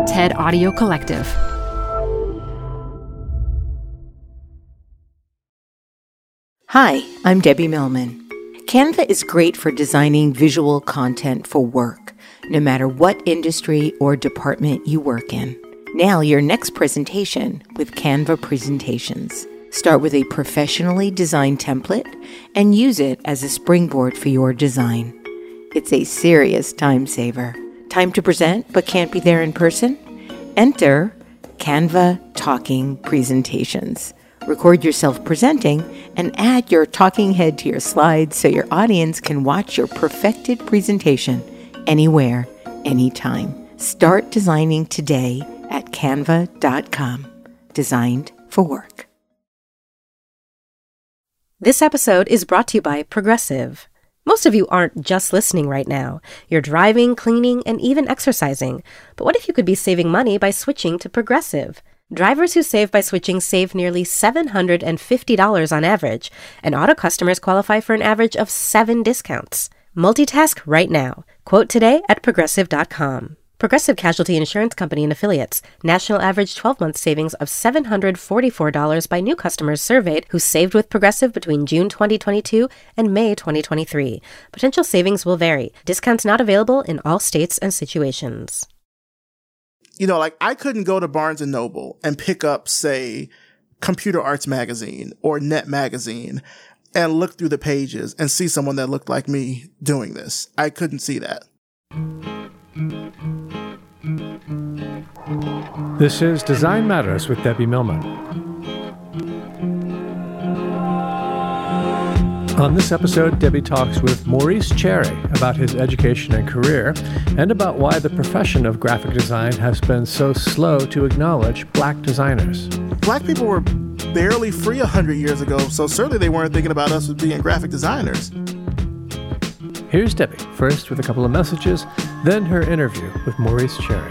TED Audio Collective. Hi, I'm Debbie Millman. Canva is great for designing visual content for work, no matter what industry or department you work in. Nail your next presentation with Canva Presentations. Start with a professionally designed template and use it as a springboard for your design. It's a serious time saver. Time to present but can't be there in person? Enter Canva Talking Presentations. Record yourself presenting and add your talking head to your slides so your audience can watch your perfected presentation anywhere, anytime. Start designing today at canva.com. Designed for work. This episode is brought to you by Progressive. Most of you aren't just listening right now. You're driving, cleaning, and even exercising. But what if you could be saving money by switching to Progressive? Drivers who save by switching save nearly $750 on average, and auto customers qualify for an average of 7 discounts. Multitask right now. Quote today at Progressive.com. Progressive Casualty Insurance Company and Affiliates. National average 12-month savings of $744 by new customers surveyed who saved with Progressive between June 2022 and May 2023. Potential savings will vary. Discounts not available in all states and situations. You know, like I couldn't go to Barnes & Noble and pick up, say, Computer Arts Magazine or Net Magazine and look through the pages and see someone that looked like me doing this. I couldn't see that. This is Design Matters with Debbie Millman. On this episode, Debbie talks with Maurice Cherry about his education and career and about why the profession of graphic design has been so slow to acknowledge Black designers. Black people were barely free 100 years ago, so certainly they weren't thinking about us as being graphic designers. Here's Debbie, first with a couple of messages, then her interview with Maurice Cherry.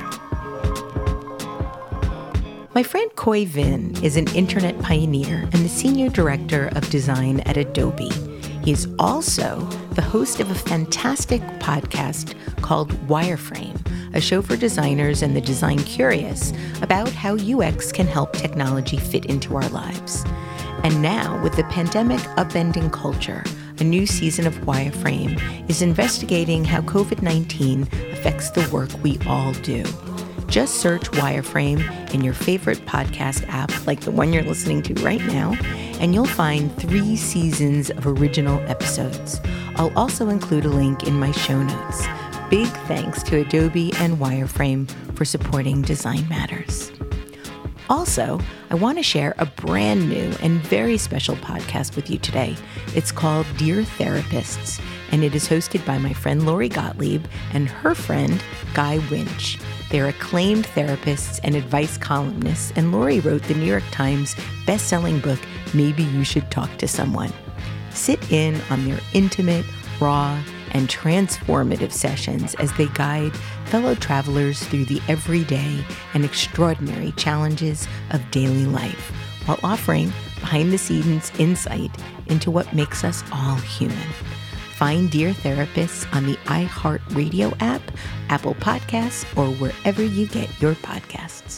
My friend Khoi Vinh is an internet pioneer and the senior director of design at Adobe. He is also the host of a fantastic podcast called Wireframe, a show for designers and the design curious about how UX can help technology fit into our lives. And now, with the pandemic upending culture, a new season of Wireframe is investigating how COVID-19 affects the work we all do. Just search Wireframe in your favorite podcast app, like the one you're listening to right now, and you'll find 3 seasons of original episodes. I'll also include a link in my show notes. Big thanks to Adobe and Wireframe for supporting Design Matters. Also, I want to share a brand new and very special podcast with you today. It's called Dear Therapists, and it is hosted by my friend Lori Gottlieb and her friend Guy Winch. They're acclaimed therapists and advice columnists, and Lori wrote the New York Times best-selling book, Maybe You Should Talk to Someone. Sit in on their intimate, raw, and transformative sessions as they guide fellow travelers through the everyday and extraordinary challenges of daily life, while offering behind-the-scenes insight into what makes us all human. Find Dear Therapists on the iHeartRadio app, Apple Podcasts, or wherever you get your podcasts.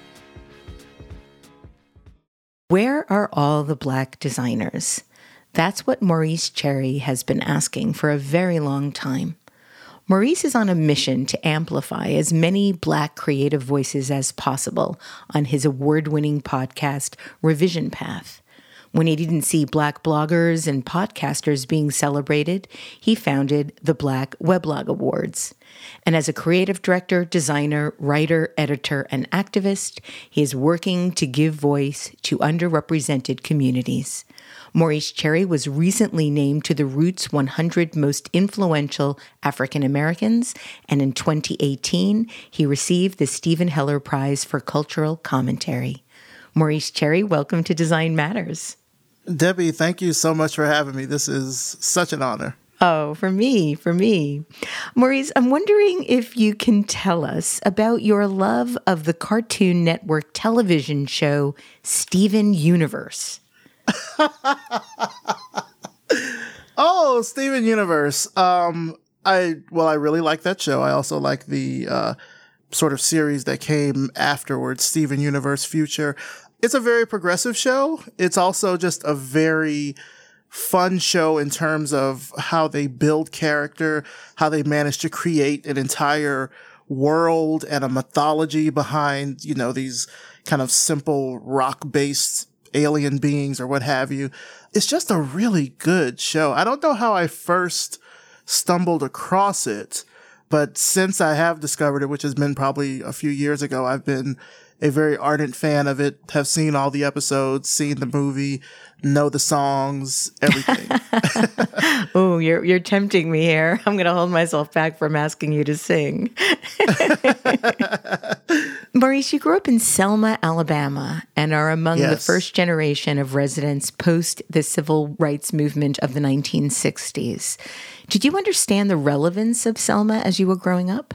Where are all the Black designers? That's what Maurice Cherry has been asking for a very long time. Maurice is on a mission to amplify as many Black creative voices as possible on his award-winning podcast, Revision Path. When he didn't see Black bloggers and podcasters being celebrated, he founded the Black Weblog Awards. And as a creative director, designer, writer, editor, and activist, he is working to give voice to underrepresented communities. Maurice Cherry was recently named to the Roots 100 Most Influential African Americans, and in 2018, he received the Stephen Heller Prize for Cultural Commentary. Maurice Cherry, welcome to Design Matters. Debbie, thank you so much for having me. This is such an honor. Oh, for me. Maurice, I'm wondering if you can tell us about your love of the Cartoon Network television show, Steven Universe. Oh, Steven Universe. I really like that show. I also like the sort of series that came afterwards, Steven Universe Future. It's a very progressive show. It's also just a very fun show in terms of how they build character, how they manage to create an entire world and a mythology behind, you know, these kind of simple rock-based alien beings or what have you. It's just a really good show. I don't know how I first stumbled across it, but since I have discovered it, which has been probably a few years ago, I've been a very ardent fan of it, have seen all the episodes, seen the movie, know the songs, everything. Oh, you're tempting me here. I'm going to hold myself back from asking you to sing. Maurice, you grew up in Selma, Alabama, and are among the first generation of residents post the civil rights movement of the 1960s. Did you understand the relevance of Selma as you were growing up?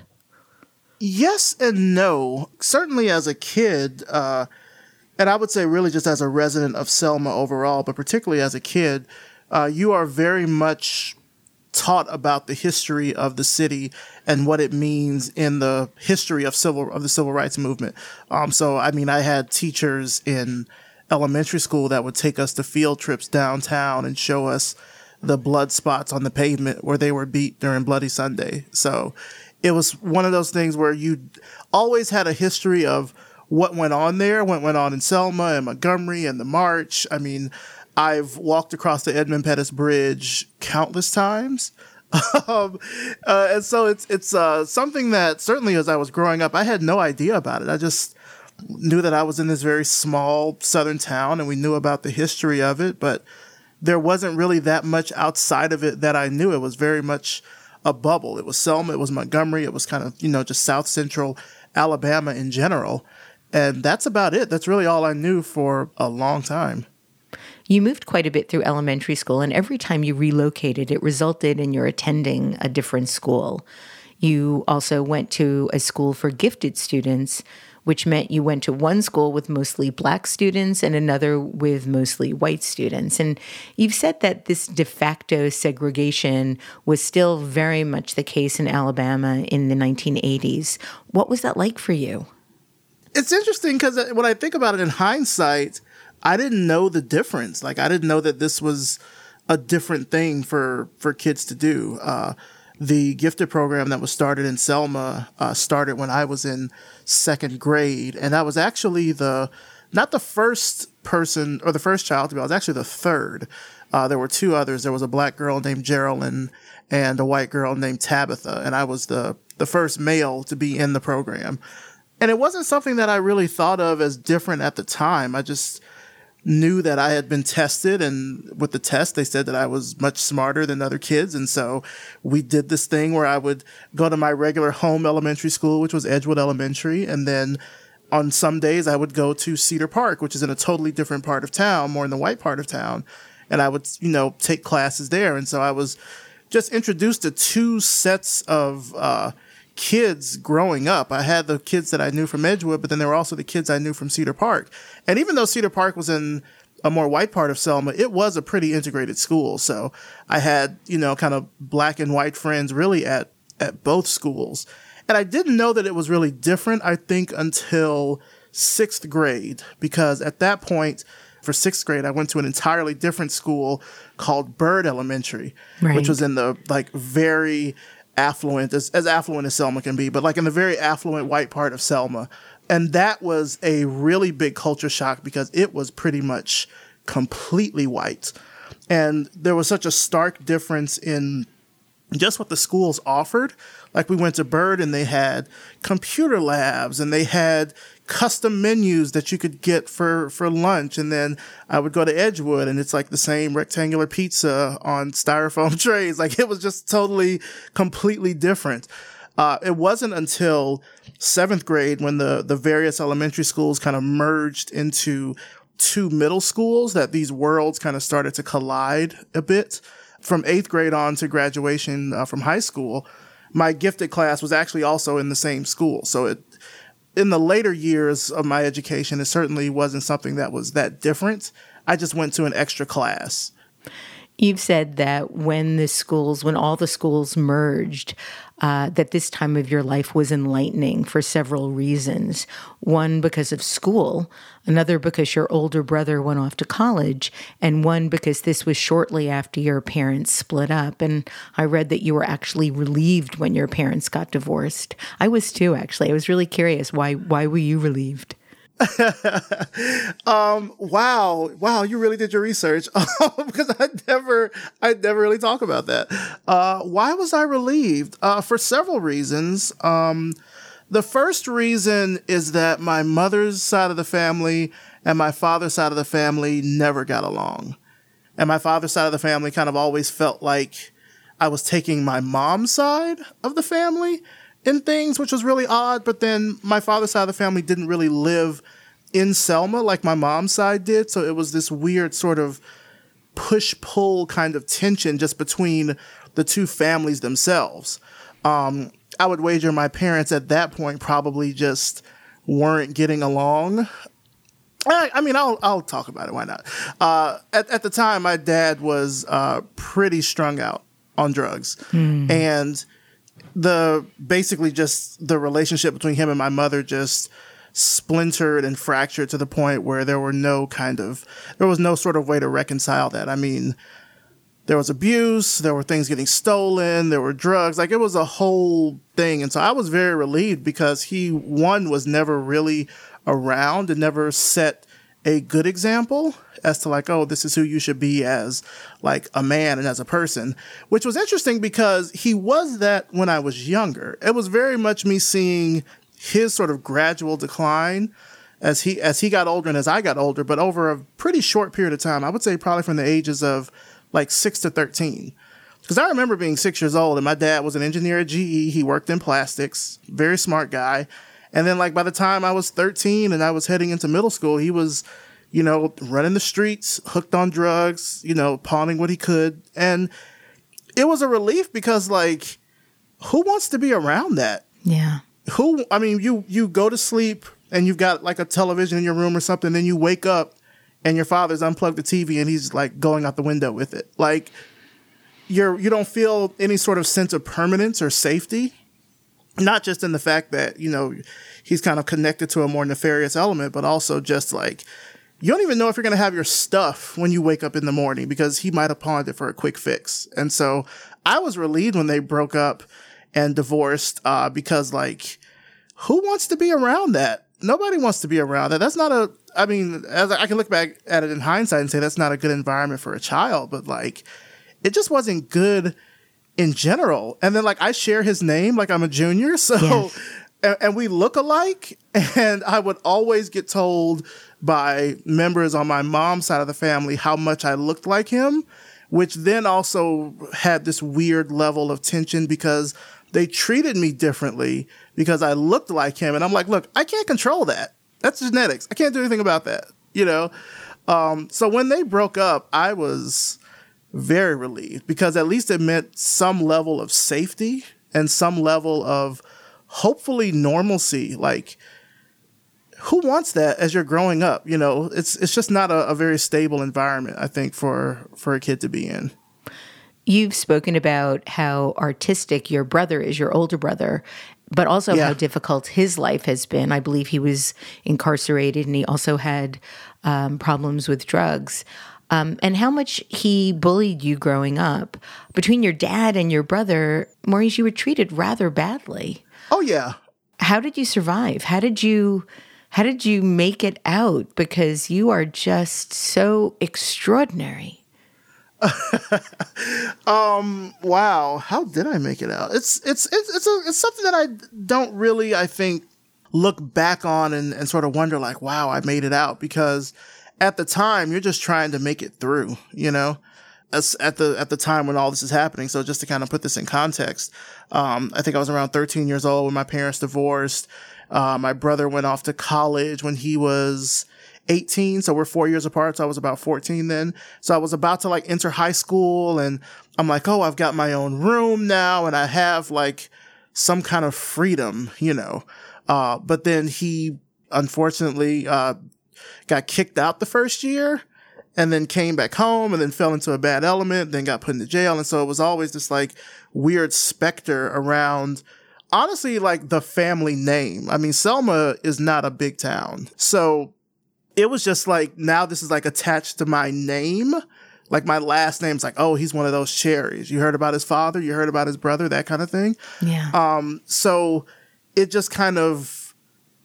Yes and no. Certainly as a kid, and I would say really just as a resident of Selma overall, but particularly as a kid, you are very much taught about the history of the city and what it means in the history of the civil rights movement. So, I mean, I had teachers in elementary school that would take us to field trips downtown and show us the blood spots on the pavement where they were beat during Bloody Sunday. So it was one of those things where you always had a history of what went on there, what went on in Selma and Montgomery and the March. I mean, I've walked across the Edmund Pettus Bridge countless times. And so it's something that certainly as I was growing up, I had no idea about it. I just knew that I was in this very small southern town and we knew about the history of it, but there wasn't really that much outside of it that I knew. It was very much a bubble. It was Selma, it was Montgomery, it was kind of, just South Central Alabama in general. And that's about it. That's really all I knew for a long time. You moved quite a bit through elementary school, and every time you relocated, it resulted in your attending a different school. You also went to a school for gifted students, which meant you went to one school with mostly Black students and another with mostly white students. And you've said that this de facto segregation was still very much the case in Alabama in the 1980s. What was that like for you? It's interesting because when I think about it in hindsight, I didn't know the difference. Like, I didn't know that this was a different thing for kids to do. The gifted program that was started in Selma started when I was in second grade. And I was actually not the first person or the first child to be, I was actually the third. There were two others. There was a Black girl named Geraldine and a white girl named Tabitha. And I was the first male to be in the program. And it wasn't something that I really thought of as different at the time. I just knew that I had been tested, and with the test, they said that I was much smarter than other kids. And so we did this thing where I would go to my regular home elementary school, which was Edgewood Elementary. And then on some days I would go to Cedar Park, which is in a totally different part of town, more in the white part of town. And I would, take classes there. And so I was just introduced to two sets of, kids growing up. I had the kids that I knew from Edgewood, but then there were also the kids I knew from Cedar Park. And even though Cedar Park was in a more white part of Selma, it was a pretty integrated school. So I had, kind of Black and white friends really at both schools. And I didn't know that it was really different, I think, until sixth grade, because at that point, for sixth grade, I went to an entirely different school called Byrd Elementary, which was in the very affluent, as affluent as Selma can be, but in the very affluent white part of Selma. And that was a really big culture shock because it was pretty much completely white. And there was such a stark difference in just what the schools offered. Like, we went to Byrd and they had computer labs and they had custom menus that you could get for lunch. And then I would go to Edgewood and it's like the same rectangular pizza on styrofoam trays. Like, it was just totally, completely different. It wasn't until seventh grade when the various elementary schools kind of merged into two middle schools that these worlds kind of started to collide a bit. From eighth grade on to graduation from high school, my gifted class was actually also in the same school. So in the later years of my education, it certainly wasn't something that was that different. I just went to an extra class. You've said that when all the schools merged, that this time of your life was enlightening for several reasons. One, because of school, another because your older brother went off to college, and one because this was shortly after your parents split up. And I read that you were actually relieved when your parents got divorced. I was too, actually. I was really curious. Why were you relieved? Wow, you really did your research. Because I never really talk about that. Why was I relieved? For several reasons. The first reason is that my mother's side of the family and my father's side of the family never got along. And my father's side of the family kind of always felt like I was taking my mom's side of the family in things, which was really odd. But then my father's side of the family didn't really live in Selma like my mom's side did. So it was this weird sort of push-pull kind of tension just between the two families themselves. I would wager my parents at that point probably just weren't getting along. I mean, I'll talk about it. Why not? At the time, my dad was pretty strung out on drugs. And basically just the relationship between him and my mother just splintered and fractured to the point where there was no sort of way to reconcile that. I mean, there was abuse, there were things getting stolen, there were drugs, like it was a whole thing. And so I was very relieved because he, one, was never really around and never set a good example as to like, oh, this is who you should be as like a man and as a person, which was interesting because he was that when I was younger. It was very much me seeing his sort of gradual decline as he got older and as I got older, but over a pretty short period of time. I would say probably from the ages of like 6 to 13. Because I remember being 6 years old and my dad was an engineer at GE. He worked in plastics, very smart guy. And then like by the time I was 13 and I was heading into middle school, he was, running the streets, hooked on drugs, pawning what he could. And it was a relief because like, who wants to be around that? Yeah. You go to sleep and you've got like a television in your room or something, then you wake up and your father's unplugged the TV and he's like going out the window with it. Like you don't feel any sort of sense of permanence or safety. Not just in the fact that, he's kind of connected to a more nefarious element, but also just like, you don't even know if you're going to have your stuff when you wake up in the morning because he might have pawned it for a quick fix. And so I was relieved when they broke up and divorced, because like, who wants to be around that? Nobody wants to be around that. That's not as I can look back at it in hindsight and say that's not a good environment for a child, but like, it just wasn't good in general. And then like I share his name, like I'm a junior. So, yes. and we look alike. And I would always get told by members on my mom's side of the family how much I looked like him, which then also had this weird level of tension because they treated me differently because I looked like him. And I'm like, look, I can't control that. That's genetics. I can't do anything about that, So when they broke up, I was very relieved because at least it meant some level of safety and some level of hopefully normalcy. Like, who wants that as you're growing up? It's just not a very stable environment, I think, for a kid to be in. You've spoken about how artistic your brother is, your older brother, but also how difficult his life has been. I believe he was incarcerated and he also had problems with drugs. And how much he bullied you growing up. Between your dad and your brother, Maurice, you were treated rather badly. Oh, yeah. How did you survive? How did you make it out? Because you are just so extraordinary. Wow. How did I make it out? It's something that I don't really, I think, look back on and sort of wonder like, wow, I made it out, because at the time you're just trying to make it through, As at the time when all this is happening. So just to kind of put this in context, I think I was around 13 years old when my parents divorced. My brother went off to college when he was 18. So we're 4 years apart. So I was about 14 then. So I was about to like enter high school and I'm like, oh, I've got my own room now and I have like some kind of freedom, But then he unfortunately, got kicked out the first year. and then came back home and then fell into a bad element, then got put into jail. And so it was always this like weird specter around, honestly, like the family name. I mean, Selma is not a big town. So it was just like, now this is like attached to my name. Like my last name's like, oh, he's one of those Cherries. You heard about his father, you heard about his brother, that kind of thing. Yeah. So it just kind of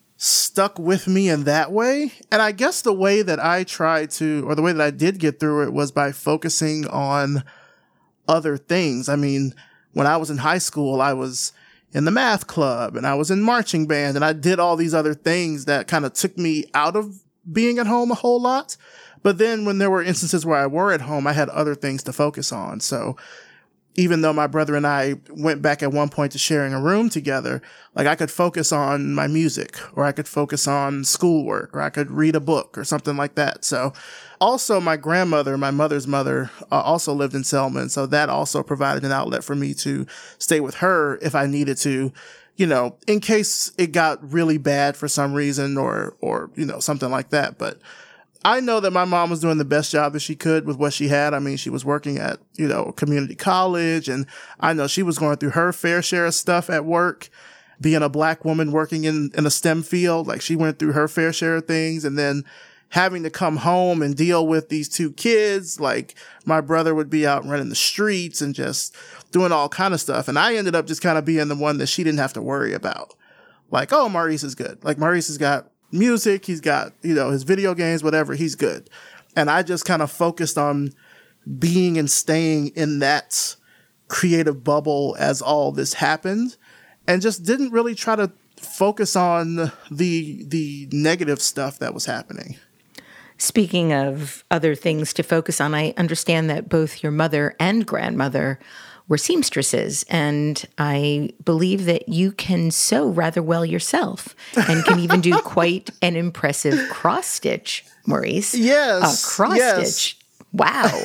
stuck with me in that way. And I guess the way that I tried to, or the way that I did get through it, was by focusing on other things. I mean, when I was in high school, I was in the math club and I was in marching band, and I did all these other things that kind of took me out of being at home a whole lot. But then when there were instances where I were at home, I had other things to focus on. So even though my brother and I went back at one point to sharing a room together, like I could focus on my music, or I could focus on schoolwork, or I could read a book or something like that. So also my grandmother, my mother's mother, also lived in Selma. And so that also provided an outlet for me to stay with her if I needed to, you know, in case it got really bad for some reason or, you know, something like that. But I know that my mom was doing the best job that she could with what she had. I mean, she was working at, you know, community college, and I know she was going through her fair share of stuff at work. Being a Black woman working in a STEM field, like she went through her fair share of things, and then having to come home and deal with these two kids. Like my brother would be out running the streets and just doing all kind of stuff. And I ended up just kind of being the one that she didn't have to worry about. Like, oh, Maurice is good. Like Maurice has got music, he's got, you know, his video games, whatever, he's good. And I just kind of focused on being and staying in that creative bubble as all this happened, and just didn't really try to focus on the negative stuff that was happening. Speaking of other things to focus on, I understand that both your mother and grandmother were seamstresses, and I believe that you can sew rather well yourself and can even do quite an impressive cross stitch, Maurice. Yes. A cross stitch. Wow.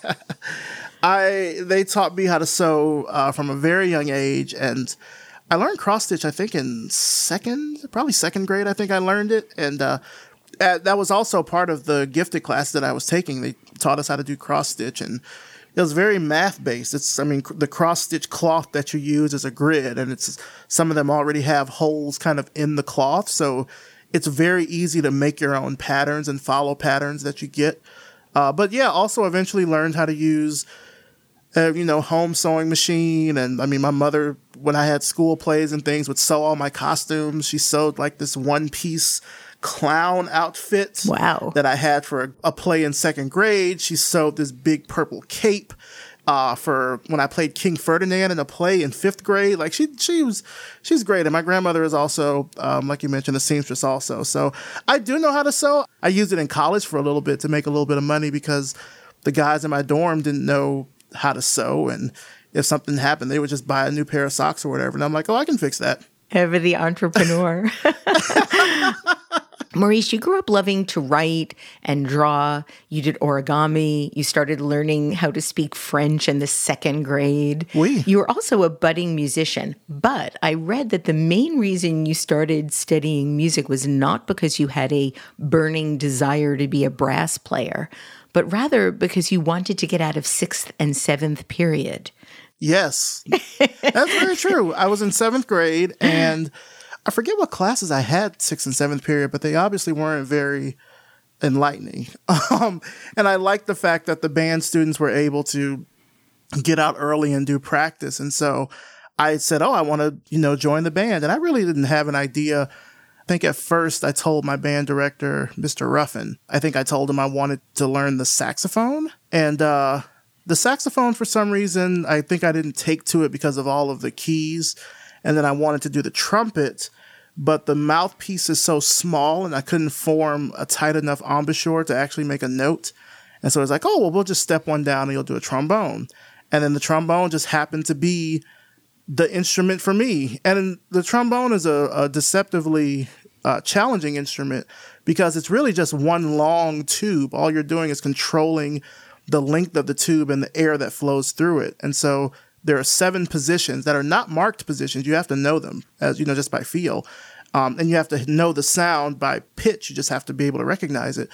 They taught me how to sew from a very young age, and I learned cross stitch, I think in second grade, I think I learned it. And that was also part of the gifted class that I was taking. They taught us how to do cross stitch, and it was very math based. The cross stitch cloth that you use is a grid, and some of them already have holes kind of in the cloth. So it's very easy to make your own patterns and follow patterns that you get. But yeah, also eventually learned how to use, home sewing machine. And I mean, my mother, when I had school plays and things, would sew all my costumes. She sewed like this one piece clown outfit. Wow. That I had for a play in second grade. She sewed this big purple cape for when I played King Ferdinand in a play in fifth grade. Like she's great. And my grandmother is also, like you mentioned, a seamstress also. So I do know how to sew. I used it in college for a little bit to make a little bit of money because the guys in my dorm didn't know how to sew. And if something happened, they would just buy a new pair of socks or whatever. And I'm like, oh, I can fix that. Ever the entrepreneur. Maurice, you grew up loving to write and draw. You did origami. You started learning how to speak French in the second grade. Oui. You were also a budding musician. But I read that the main reason you started studying music was not because you had a burning desire to be a brass player, but rather because you wanted to get out of 6th and 7th period. Yes, that's very true. I was in 7th grade, and I forget what classes I had 6th and 7th period, but they obviously weren't very enlightening. And I liked the fact that the band students were able to get out early and do practice. And so I said, oh, I want to, join the band. And I really didn't have an idea. I think at first I told my band director, Mr. Ruffin, I think I told him I wanted to learn the saxophone. And the saxophone, for some reason, I think I didn't take to it because of all of the keys. And then I wanted to do the trumpet, but the mouthpiece is so small and I couldn't form a tight enough embouchure to actually make a note. And so I was like, oh, well, we'll just step one down and you'll do a trombone. And then the trombone just happened to be the instrument for me. And the trombone is a deceptively challenging instrument because it's really just one long tube. All you're doing is controlling the length of the tube and the air that flows through it. And so there are 7 positions that are not marked positions. You have to know them, as you know, just by feel. And you have to know the sound by pitch. You just have to be able to recognize it.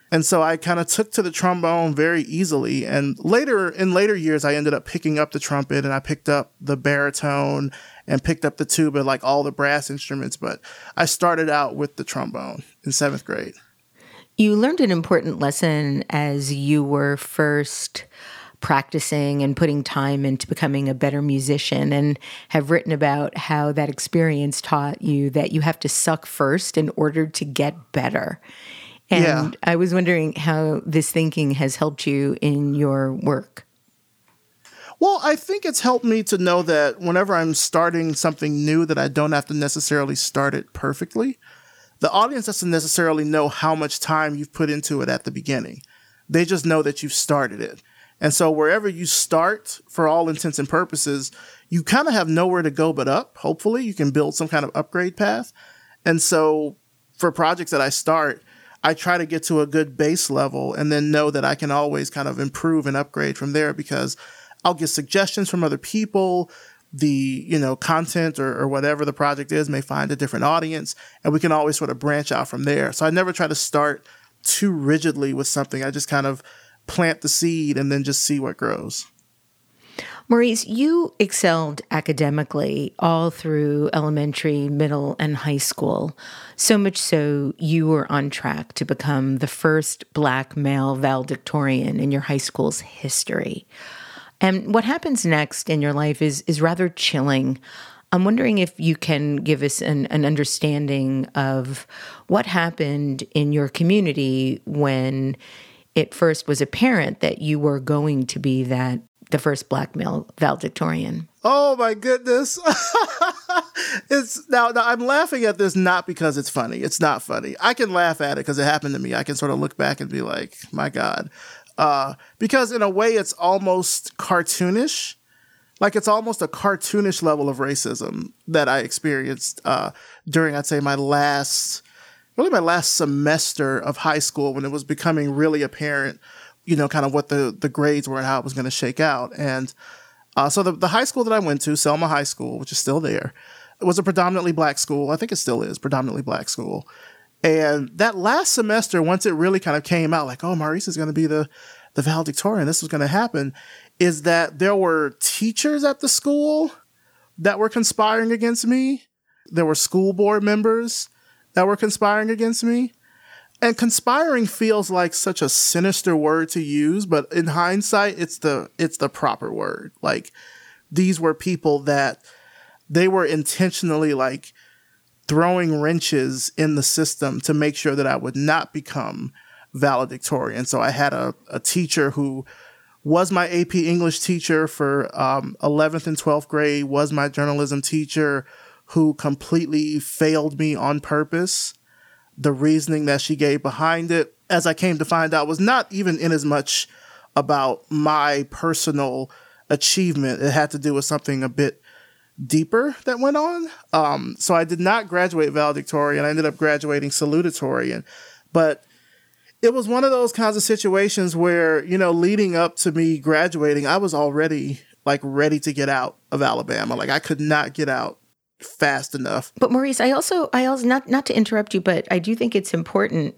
And so I kind of took to the trombone very easily. And in later years, I ended up picking up the trumpet, and I picked up the baritone and picked up the tuba, like all the brass instruments. But I started out with the trombone in 7th grade. You learned an important lesson as you were first practicing and putting time into becoming a better musician, and have written about how that experience taught you that you have to suck first in order to get better. And I was wondering how this thinking has helped you in your work. Well, I think it's helped me to know that whenever I'm starting something new, that I don't have to necessarily start it perfectly. The audience doesn't necessarily know how much time you've put into it at the beginning. They just know that you've started it. And so wherever you start, for all intents and purposes, you kind of have nowhere to go but up. Hopefully you can build some kind of upgrade path. And so for projects that I start, I try to get to a good base level and then know that I can always kind of improve and upgrade from there, because I'll get suggestions from other people. The, content or whatever the project is may find a different audience, and we can always sort of branch out from there. So I never try to start too rigidly with something. I just kind of plant the seed and then just see what grows. Maurice, you excelled academically all through elementary, middle, and high school. So much so you were on track to become the first Black male valedictorian in your high school's history. And what happens next in your life is rather chilling. I'm wondering if you can give us an understanding of what happened in your community when it first was apparent that you were going to be the first Black male valedictorian. Oh my goodness. Now I'm laughing at this not because it's funny. It's not funny. I can laugh at it because it happened to me. I can sort of look back and be like, my God. Because in a way it's almost cartoonish. Like it's almost a cartoonish level of racism that I experienced during, I'd say, my last semester of high school, when it was becoming really apparent, kind of what the grades were and how it was going to shake out. And so the high school that I went to, Selma High School, which is still there, it was a predominantly Black school. I think it still is predominantly Black school. And that last semester, once it really kind of came out, like, oh, Maurice is going to be the valedictorian, this was going to happen, is that there were teachers at the school that were conspiring against me. There were school board members that were conspiring against me. And conspiring feels like such a sinister word to use, but in hindsight, it's the proper word. Like, these were people that they were intentionally like throwing wrenches in the system to make sure that I would not become valedictorian. So I had a teacher who was my AP English teacher for 11th and 12th grade, was my journalism teacher, who completely failed me on purpose. The reasoning that she gave behind it, as I came to find out, was not even in as much about my personal achievement. It had to do with something a bit deeper that went on. So I did not graduate valedictorian. I ended up graduating salutatorian. But it was one of those kinds of situations where, leading up to me graduating, I was already like ready to get out of Alabama. Like I could not get out fast enough. But Maurice, I also not to interrupt you, but I do think it's important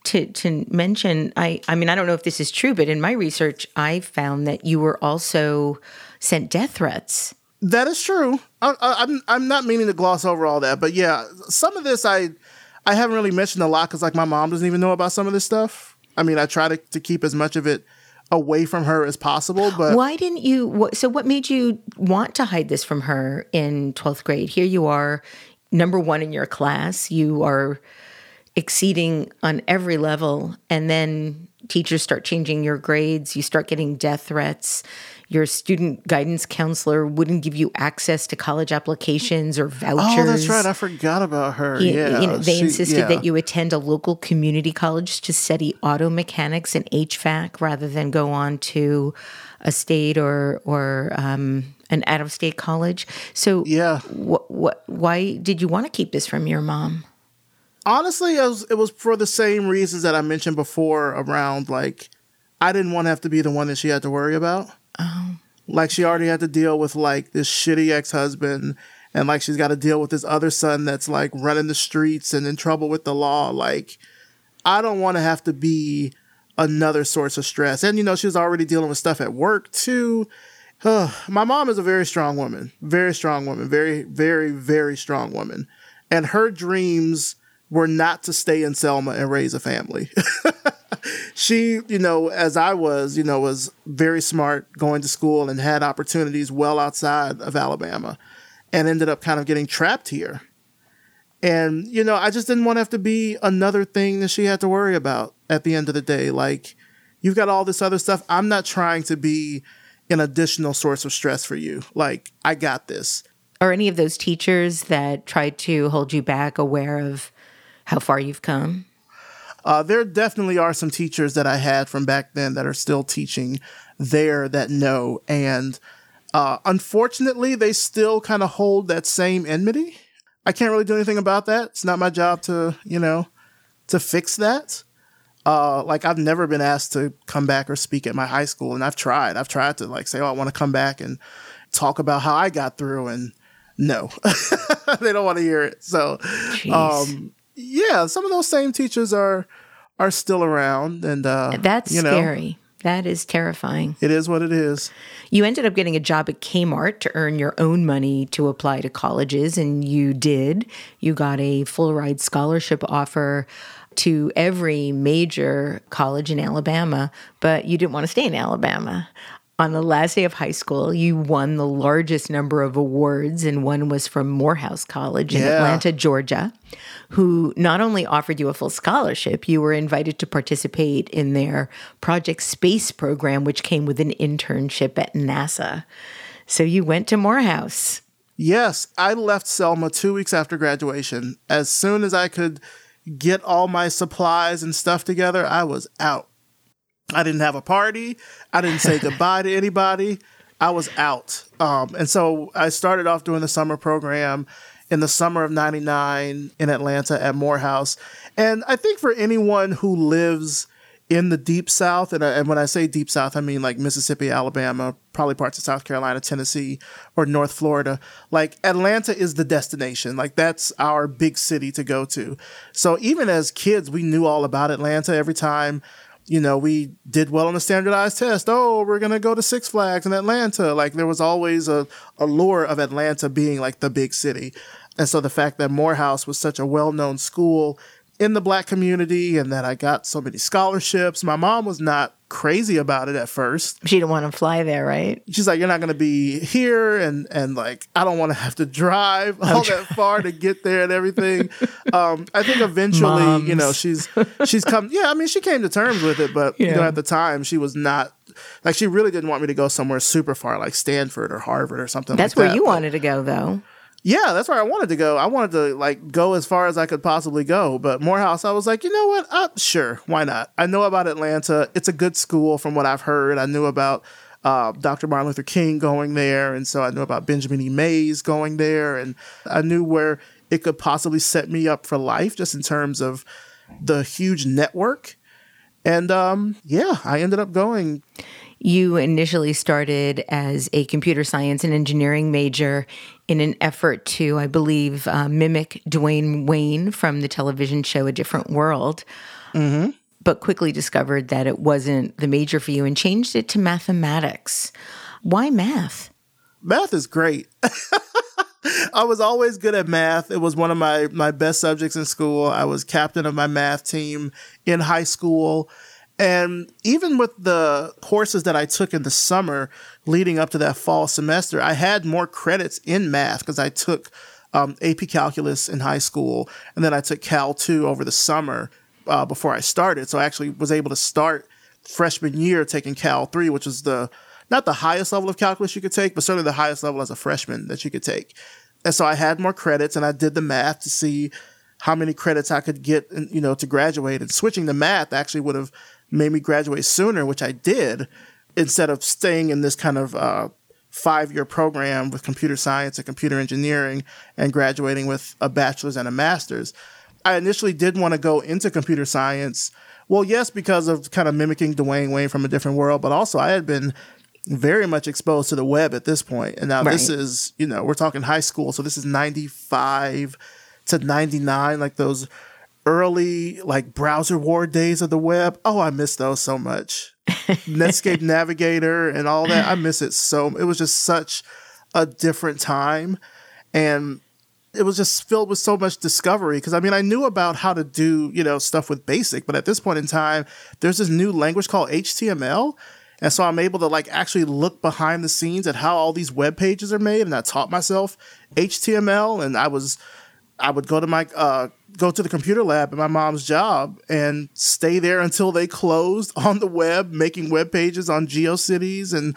to mention, I mean, I don't know if this is true, but in my research, I found that you were also sent death threats. That is true. I'm not meaning to gloss over all that, but yeah, some of this I haven't really mentioned a lot because like my mom doesn't even know about some of this stuff. I mean, I try to keep as much of it away from her as possible, but why didn't you? So what made you want to hide this from her in 12th grade? Here you are, number one in your class. You are exceeding on every level, and then teachers start changing your grades. You start getting death threats. Your student guidance counselor wouldn't give you access to college applications or vouchers. Oh, that's right. I forgot about her. They insisted that you attend a local community college to study auto mechanics and HVAC rather than go on to a state or an out-of-state college. So why did you want to keep this from your mom? Honestly, it was for the same reasons that I mentioned before around, like, I didn't want to have to be the one that she had to worry about. Oh. Like, she already had to deal with, like, this shitty ex-husband, and, like, she's got to deal with this other son that's, like, running the streets and in trouble with the law. Like, I don't want to have to be another source of stress. And, she was already dealing with stuff at work too. My mom is a very strong woman, very, very, very strong woman. And her dreams were not to stay in Selma and raise a family. She, as I was, was very smart, going to school and had opportunities well outside of Alabama, and ended up kind of getting trapped here. And, I just didn't want to have to be another thing that she had to worry about at the end of the day. Like, you've got all this other stuff. I'm not trying to be an additional source of stress for you. Like, I got this. Are any of those teachers that tried to hold you back aware of how far you've come? There definitely are some teachers that I had from back then that are still teaching there that know. And unfortunately, they still kind of hold that same enmity. I can't really do anything about that. It's not my job to, to fix that. Like, I've never been asked to come back or speak at my high school. And I've tried to say, I want to come back and talk about how I got through. And no, they don't want to hear it. So, yeah, some of those same teachers are still around, and that's scary. That is terrifying. It is what it is. You ended up getting a job at Kmart to earn your own money to apply to colleges, and you did. You got a full ride scholarship offer to every major college in Alabama, but you didn't want to stay in Alabama. On the last day of high school, you won the largest number of awards, and one was from Morehouse College in Atlanta, Georgia, who not only offered you a full scholarship, you were invited to participate in their Project Space program, which came with an internship at NASA. So you went to Morehouse. Yes, I left Selma 2 weeks after graduation. As soon as I could get all my supplies and stuff together, I was out. I didn't have a party. I didn't say goodbye to anybody. I was out. And so I started off doing the summer program in the summer of 99 in Atlanta at Morehouse. And I think for anyone who lives in the Deep South, and when I say Deep South, I mean like Mississippi, Alabama, probably parts of South Carolina, Tennessee, or North Florida, like Atlanta is the destination. Like, that's our big city to go to. So even as kids, we knew all about Atlanta. Every time we did well on the standardized test. Oh, we're going to go to Six Flags in Atlanta. Like, there was always a lure of Atlanta being like the big city. And so the fact that Morehouse was such a well-known school in the Black community and that I got so many scholarships, my mom was not crazy about it at first. She didn't want to fly there, right? She's like, you're not going to be here. And like, I don't want to have to drive all that far to get there and everything. I think eventually, Moms. she's come. Yeah. I mean, she came to terms with it, but at the time she was not like, she really didn't want me to go somewhere super far, like Stanford or Harvard or something That's like that. where you wanted to go, though. Yeah, that's where I wanted to go. I wanted to like go as far as I could possibly go. But Morehouse, I was like, you know what? Sure, why not? I know about Atlanta. It's a good school from what I've heard. I knew about Dr. Martin Luther King going there. And so I knew about Benjamin E. Mays going there. And I knew where it could possibly set me up for life just in terms of the huge network. And I ended up going. You initially started as a computer science and engineering major in an effort to, I believe, mimic Dwayne Wayne from the television show A Different World, but quickly discovered that it wasn't the major for you and changed it to mathematics. Why math? Math is great. I was always good at math. It was one of my best subjects in school. I was captain of my math team in high school. And even with the courses that I took in the summer leading up to that fall semester, I had more credits in math because I took AP Calculus in high school, and then I took Cal 2 over the summer before I started. So I actually was able to start freshman year taking Cal 3, which was not the highest level of calculus you could take, but certainly the highest level as a freshman that you could take. And so I had more credits, and I did the math to see how many credits I could get, to graduate. And switching to math actually would have made me graduate sooner, which I did, instead of staying in this kind of 5-year program with computer science and computer engineering and graduating with a bachelor's and a master's. I initially did want to go into computer science. Well, yes, because of kind of mimicking Dwayne Wayne from A Different World, but also I had been very much exposed to the web at this point. And now This is, we're talking high school. So this is 95 to 99, like those early like browser war days of the web. Oh, I miss those so much. Netscape Navigator and all that. I miss it it was just such a different time. And it was just filled with so much discovery. Because, I mean, I knew about how to do, stuff with BASIC. But at this point in time, there's this new language called HTML. And so I'm able to like actually look behind the scenes at how all these web pages are made. And I taught myself HTML. And I would go to the computer lab at my mom's job and stay there until they closed on the web, making web pages on GeoCities and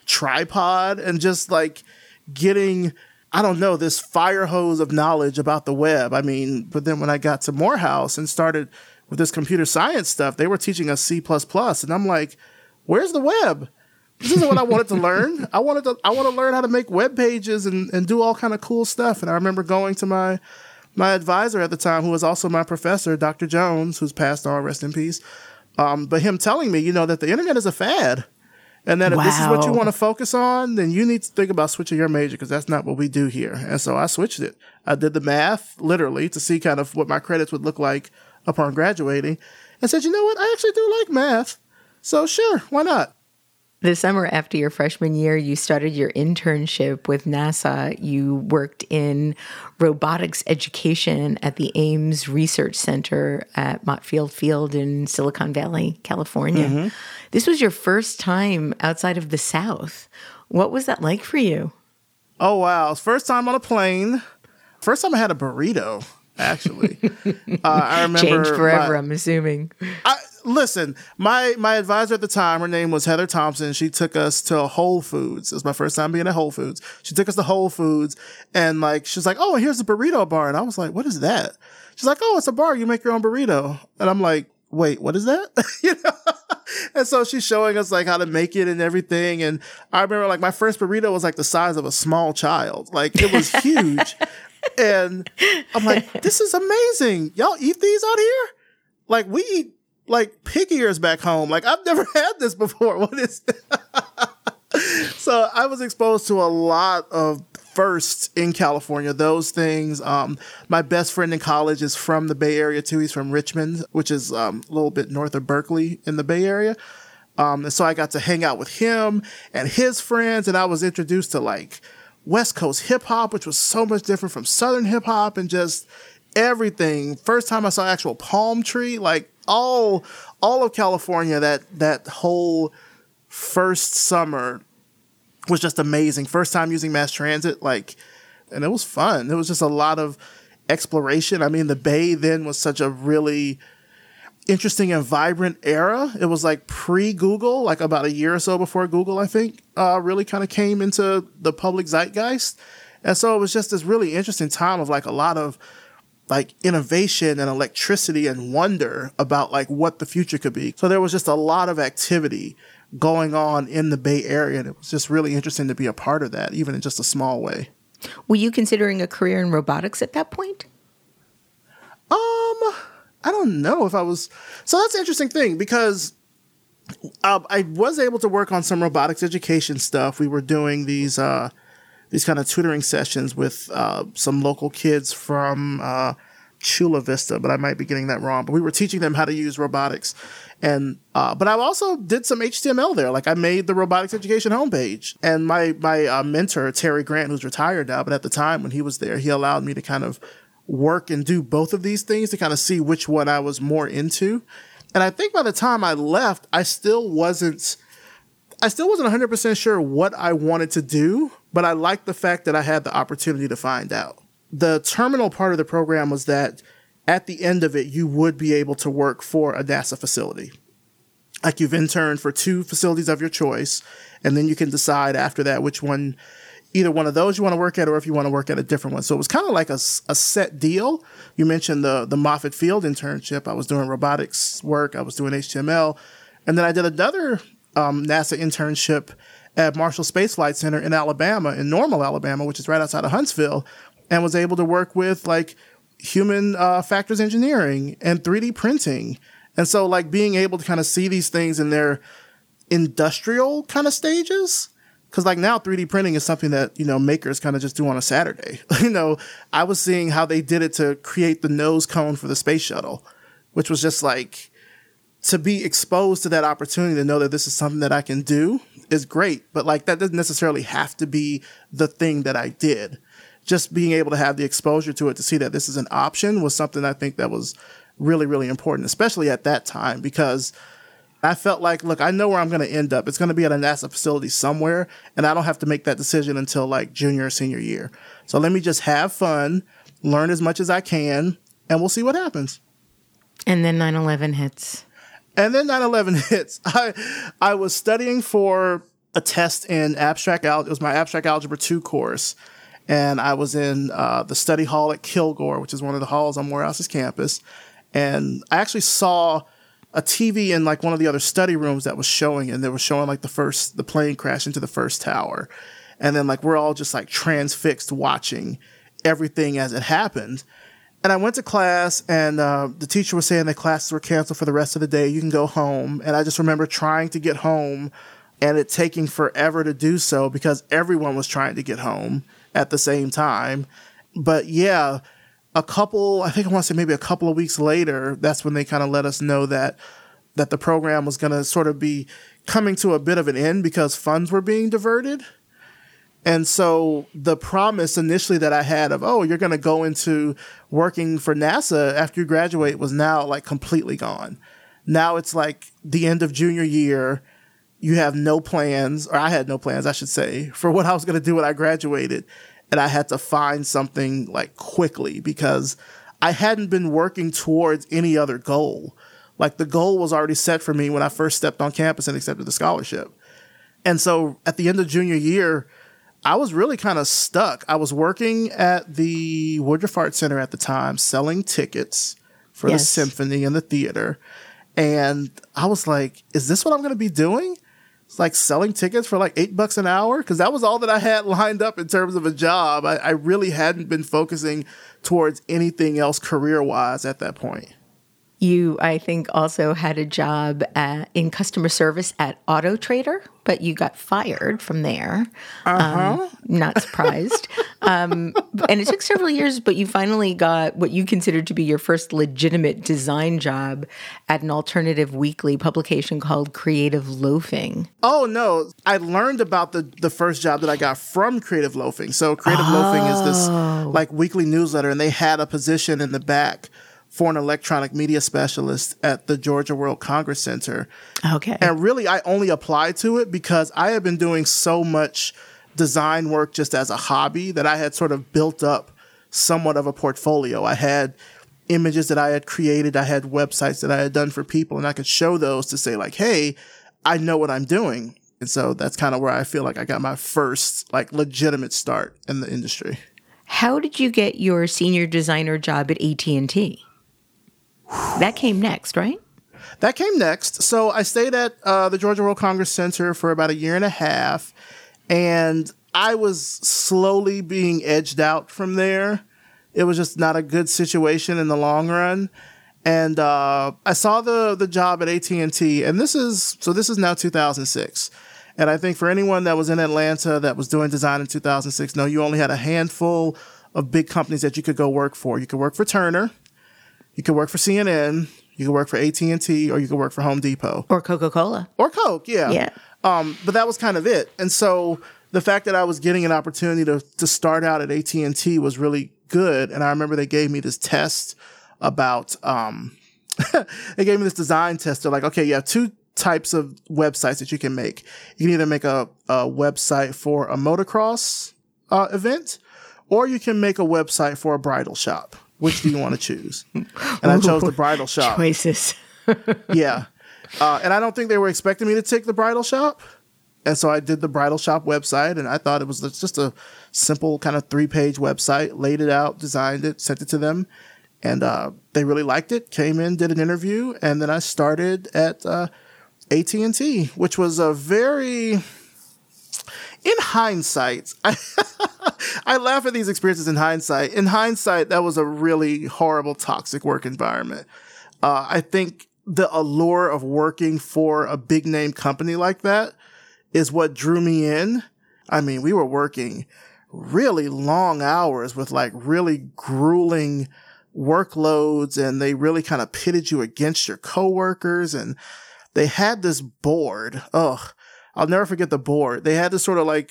Tripod, and just like getting, I don't know, this fire hose of knowledge about the web. I mean, but then when I got to Morehouse and started with this computer science stuff, they were teaching us C++. And I'm like, where's the web? This isn't what I wanted to learn. I want to learn how to make web pages and do all kind of cool stuff. And I remember going to my advisor at the time, who was also my professor, Dr. Jones, who's passed on, rest in peace. But him telling me, that the internet is a fad. And that if this is what you want to focus on, then you need to think about switching your major, because that's not what we do here. And so I switched it. I did the math, literally, to see kind of what my credits would look like upon graduating, and said, you know what? I actually do like math. So sure, why not? The summer after your freshman year, you started your internship with NASA. You worked in robotics education at the Ames Research Center at Mottfield Field in Silicon Valley, California. Mm-hmm. This was your first time outside of the South. What was that like for you? Oh, wow. First time on a plane. First time I had a burrito, actually. I remember. Changed forever, I'm assuming. Listen, my advisor at the time, her name was Heather Thompson. She took us to Whole Foods. It was my first time being at Whole Foods. She took us to Whole Foods, and like, she's like, oh, here's the burrito bar. And I was like, what is that? She's like, oh, it's a bar. You make your own burrito. And I'm like, wait, what is that? And so she's showing us like how to make it and everything. And I remember like my first burrito was like the size of a small child. Like, it was huge. And I'm like, this is amazing. Y'all eat these out here? Like, we eat like pig ears back home. Like, I've never had this before. What is So I was exposed to a lot of firsts in California, those things. My best friend in college is from the Bay Area too. He's from Richmond, which is a little bit north of Berkeley in the Bay Area. And so I got to hang out with him and his friends, and I was introduced to like West Coast hip hop, which was so much different from Southern hip hop, and just everything. First time I saw actual palm tree, like all of California, that whole first summer was just amazing. First time using mass transit, like, and it was fun. There was just a lot of exploration. I mean, the Bay then was such a really interesting and vibrant era. It was like pre-Google, like about a year or so before Google, I think, really kind of came into the public zeitgeist. And so it was just this really interesting time of like a lot of like innovation and electricity and wonder about like what the future could be. So there was just a lot of activity going on in the Bay Area, and it was just really interesting to be a part of that, even in just a small way. Were you considering a career in robotics at that point? I don't know if I was. So that's an interesting thing, because I was able to work on some robotics education stuff. We were doing these kind of tutoring sessions with some local kids from Chula Vista, but I might be getting that wrong. But we were teaching them how to use robotics. And but I also did some HTML there. Like, I made the robotics education homepage. And my mentor, Terry Grant, who's retired now, but at the time when he was there, he allowed me to kind of work and do both of these things to kind of see which one I was more into. And I think by the time I left, I still wasn't 100% sure what I wanted to do, but I liked the fact that I had the opportunity to find out. The terminal part of the program was that at the end of it, you would be able to work for a NASA facility. Like, you've interned for 2 facilities of your choice, and then you can decide after that which one, either one of those you want to work at, or if you want to work at a different one. So it was kind of like a set deal. You mentioned the Moffett Field internship. I was doing robotics work. I was doing HTML. And then I did another NASA internship at Marshall Space Flight Center in Alabama, in Normal, Alabama, which is right outside of Huntsville, and was able to work with like human factors engineering and 3D printing. And so like being able to kind of see these things in their industrial kind of stages Cause like now 3D printing is something that, makers kind of just do on a Saturday. I was seeing how they did it to create the nose cone for the space shuttle, which was just like, to be exposed to that opportunity to know that this is something that I can do is great. But like, that doesn't necessarily have to be the thing that I did. Just being able to have the exposure to it, to see that this is an option, was something I think that was really, really important, especially at that time, because I felt like, look, I know where I'm going to end up. It's going to be at a NASA facility somewhere, and I don't have to make that decision until like junior or senior year. So let me just have fun, learn as much as I can, and we'll see what happens. And then 9/11 hits. And then 9/11 hits. I was studying for a test in abstract algebra. It was my abstract algebra 2 course. And I was in the study hall at Kilgore, which is one of the halls on Morehouse's campus. And I actually saw a TV in like one of the other study rooms that was showing, and they were showing like the plane crash into the first tower. And then like we're all just like transfixed watching everything as it happened. And I went to class, and the teacher was saying that classes were canceled for the rest of the day. You can go home. And I just remember trying to get home and it taking forever to do so because everyone was trying to get home at the same time. But yeah, I want to say maybe a couple of weeks later, that's when they kind of let us know that the program was going to sort of be coming to a bit of an end because funds were being diverted. And so the promise initially that I had of, you're going to go into working for NASA after you graduate, was now like completely gone. Now it's like the end of junior year. You have no plans, or I had no plans, I should say, for what I was going to do when I graduated. And I had to find something like quickly because I hadn't been working towards any other goal. Like the goal was already set for me when I first stepped on campus and accepted the scholarship. And so at the end of junior year, I was really kind of stuck. I was working at the Woodruff Art Center at the time, selling tickets for the symphony and the theater. And I was like, is this what I'm going to be doing? It's like selling tickets for like $8 an hour. Cause that was all that I had lined up in terms of a job. I really hadn't been focusing towards anything else career wise at that point. You, I think, also had a job in customer service at Auto Trader, but you got fired from there. Not surprised. And it took several years, but you finally got what you considered to be your first legitimate design job at an alternative weekly publication called Creative Loafing. Oh, no. I learned about the first job that I got from Creative Loafing. So Creative Loafing is this like weekly newsletter, and they had a position in the back for an electronic media specialist at the Georgia World Congress Center. Okay. And really, I only applied to it because I had been doing so much design work just as a hobby that I had sort of built up somewhat of a portfolio. I had images that I had created. I had websites that I had done for people, and I could show those to say like, hey, I know what I'm doing. And so that's kind of where I feel like I got my first like legitimate start in the industry. How did you get your senior designer job at AT&T? That came next, right? That came next. So I stayed at the Georgia World Congress Center for about a year and a half, and I was slowly being edged out from there. It was just not a good situation in the long run. And I saw the job at AT&T, and this is now 2006. And I think for anyone that was in Atlanta that was doing design in 2006, you only had a handful of big companies that you could go work for. You could work for Turner. You could work for CNN, you could work for AT&T, or you could work for Home Depot. Or Coca-Cola. Or Coke, yeah. Yeah. But that was kind of it. And so the fact that I was getting an opportunity to start out at AT&T was really good. And I remember they gave me this test about, they gave me this design test. They're like, okay, you have two types of websites that you can make. You can either make a website for a motocross event, or you can make a website for a bridal shop. Which do you want to choose? And I chose the bridal shop. Choices. Yeah. And I don't think they were expecting me to take the bridal shop. And so I did the bridal shop website, and I thought it was just a simple kind of 3-page website, laid it out, designed it, sent it to them. And they really liked it, came in, did an interview, and then I started at AT&T, which was a very... In hindsight, I laugh at these experiences in hindsight. In hindsight, that was a really horrible, toxic work environment. I think the allure of working for a big name company like that is what drew me in. I mean, we were working really long hours with like really grueling workloads, and they really kind of pitted you against your coworkers. And they had this board. Oh, I'll never forget the board. They had this sort of like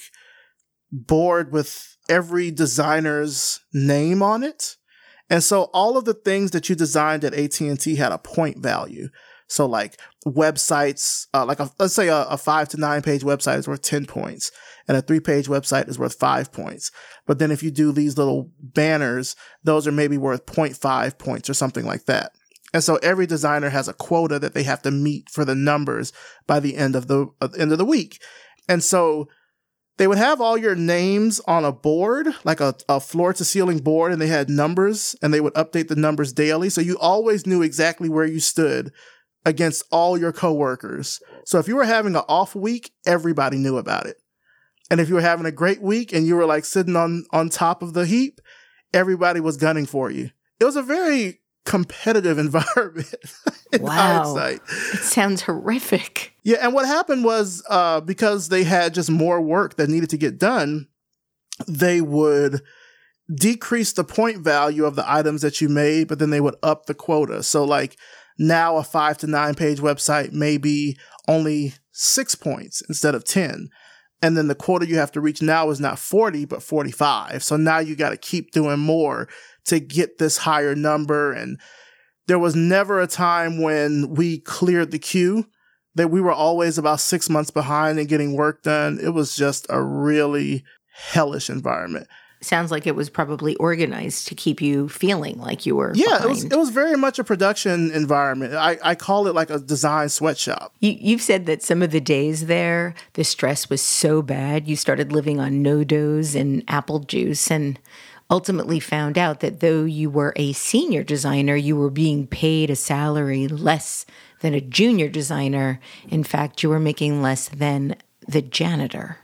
board with every designer's name on it. And so all of the things that you designed at AT&T had a point value. So like websites, let's say a 5 to 9 page website is worth 10 points and a 3-page website is worth 5 points. But then if you do these little banners, those are maybe worth 0.5 points or something like that. And so every designer has a quota that they have to meet for the numbers by the end of the week. And so they would have all your names on a board, like a floor to ceiling board, and they had numbers, and they would update the numbers daily. So you always knew exactly where you stood against all your coworkers. So if you were having an off week, everybody knew about it. And if you were having a great week and you were like sitting on top of the heap, everybody was gunning for you. It was a very competitive environment. Wow. It sounds horrific. Yeah. And what happened was, because they had just more work that needed to get done, they would decrease the point value of the items that you made, but then they would up the quota. So like now a 5 to 9 page website may be only 6 points instead of 10. And then the quota you have to reach now is not 40, but 45. So now you got to keep doing more to get this higher number. And there was never a time when we cleared the queue that we were always about 6 months behind in getting work done. It was just a really hellish environment. Sounds like it was probably organized to keep you feeling like you were behind. It was very much a production environment. I call it like a design sweatshop. You've said that some of the days there, the stress was so bad, you started living on NoDoz and apple juice and ultimately found out that though you were a senior designer, you were being paid a salary less than a junior designer. In fact, you were making less than the janitor.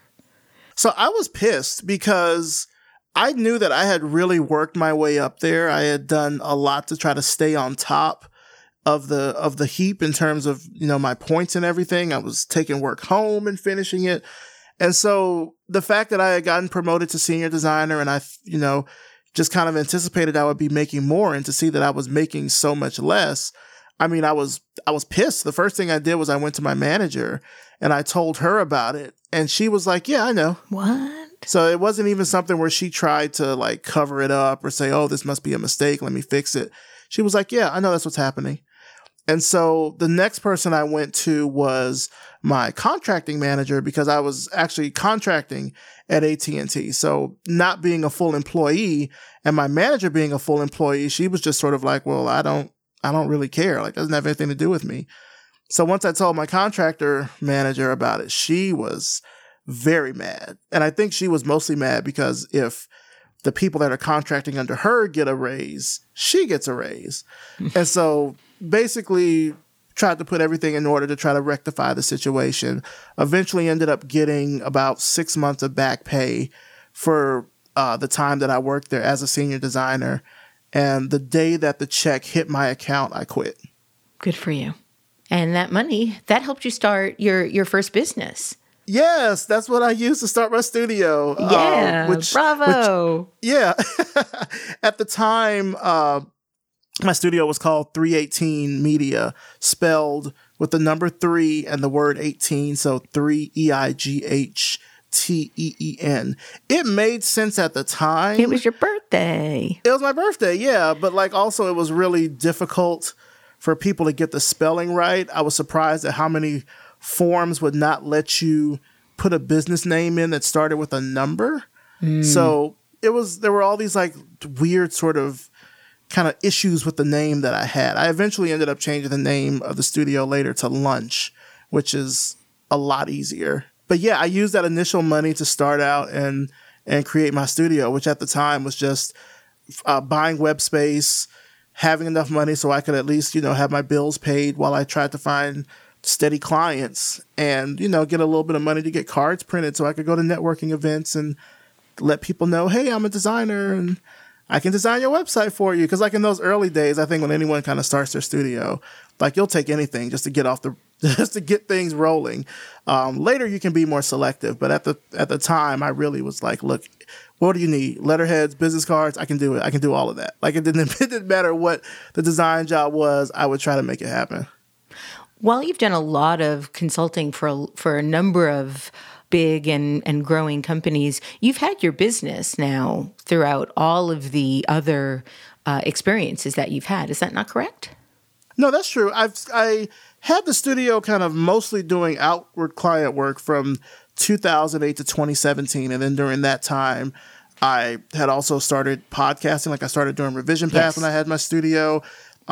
So I was pissed because I knew that I had really worked my way up there. I had done a lot to try to stay on top of the heap in terms of, my points and everything. I was taking work home and finishing it. And so the fact that I had gotten promoted to senior designer and I, just kind of anticipated I would be making more, and to see that I was making so much less, I mean, I was pissed. The first thing I did was I went to my manager and I told her about it. And she was like, yeah, I know. What? So it wasn't even something where she tried to like cover it up or say, oh, this must be a mistake, let me fix it. She was like, yeah, I know that's what's happening. And so the next person I went to was my contracting manager, because I was actually contracting at AT&T. So not being a full employee and my manager being a full employee, she was just sort of like, well, I don't really care. Like, it doesn't have anything to do with me. So once I told my contractor manager about it, she was very mad. And I think she was mostly mad because if the people that are contracting under her get a raise, she gets a raise. And so basically tried to put everything in order to try to rectify the situation. Eventually ended up getting about 6 months of back pay for the time that I worked there as a senior designer. And the day that the check hit my account, I quit. Good for you. And that money, that helped you start your first business. Yes, that's what I used to start my studio. Yeah, bravo. Yeah. At the time, my studio was called 318 Media, spelled with the number 3 and the word 18, so 3EIGHTEEN. It made sense at the time. It was your birthday. It was my birthday, yeah. But like also it was really difficult for people to get the spelling right. I was surprised at how many forms would not let you put a business name in that started with a number. So there were all these like weird sort of kind of issues with the name that I had. I eventually ended up changing the name of the studio later to Lunch, which is a lot easier. But yeah, I used that initial money to start out and create my studio, which at the time was just buying web space, having enough money so I could at least, have my bills paid while I tried to find steady clients and, get a little bit of money to get cards printed so I could go to networking events and let people know, hey, I'm a designer and I can design your website for you. Because like in those early days, I think when anyone kind of starts their studio, like you'll take anything just to get off the just to get things rolling. Later you can be more selective, but at the time I really was like, look, what do you need? Letterheads, business cards, I can do it. I can do all of that. Like it didn't matter what the design job was, I would try to make it happen. While you've done a lot of consulting for a number of big and growing companies, you've had your business now throughout all of the other experiences that you've had. Is that not correct? No, that's true. I had the studio kind of mostly doing outward client work from 2008 to 2017. And then during that time, I had also started podcasting. Like I started doing Revision Path when I had my studio.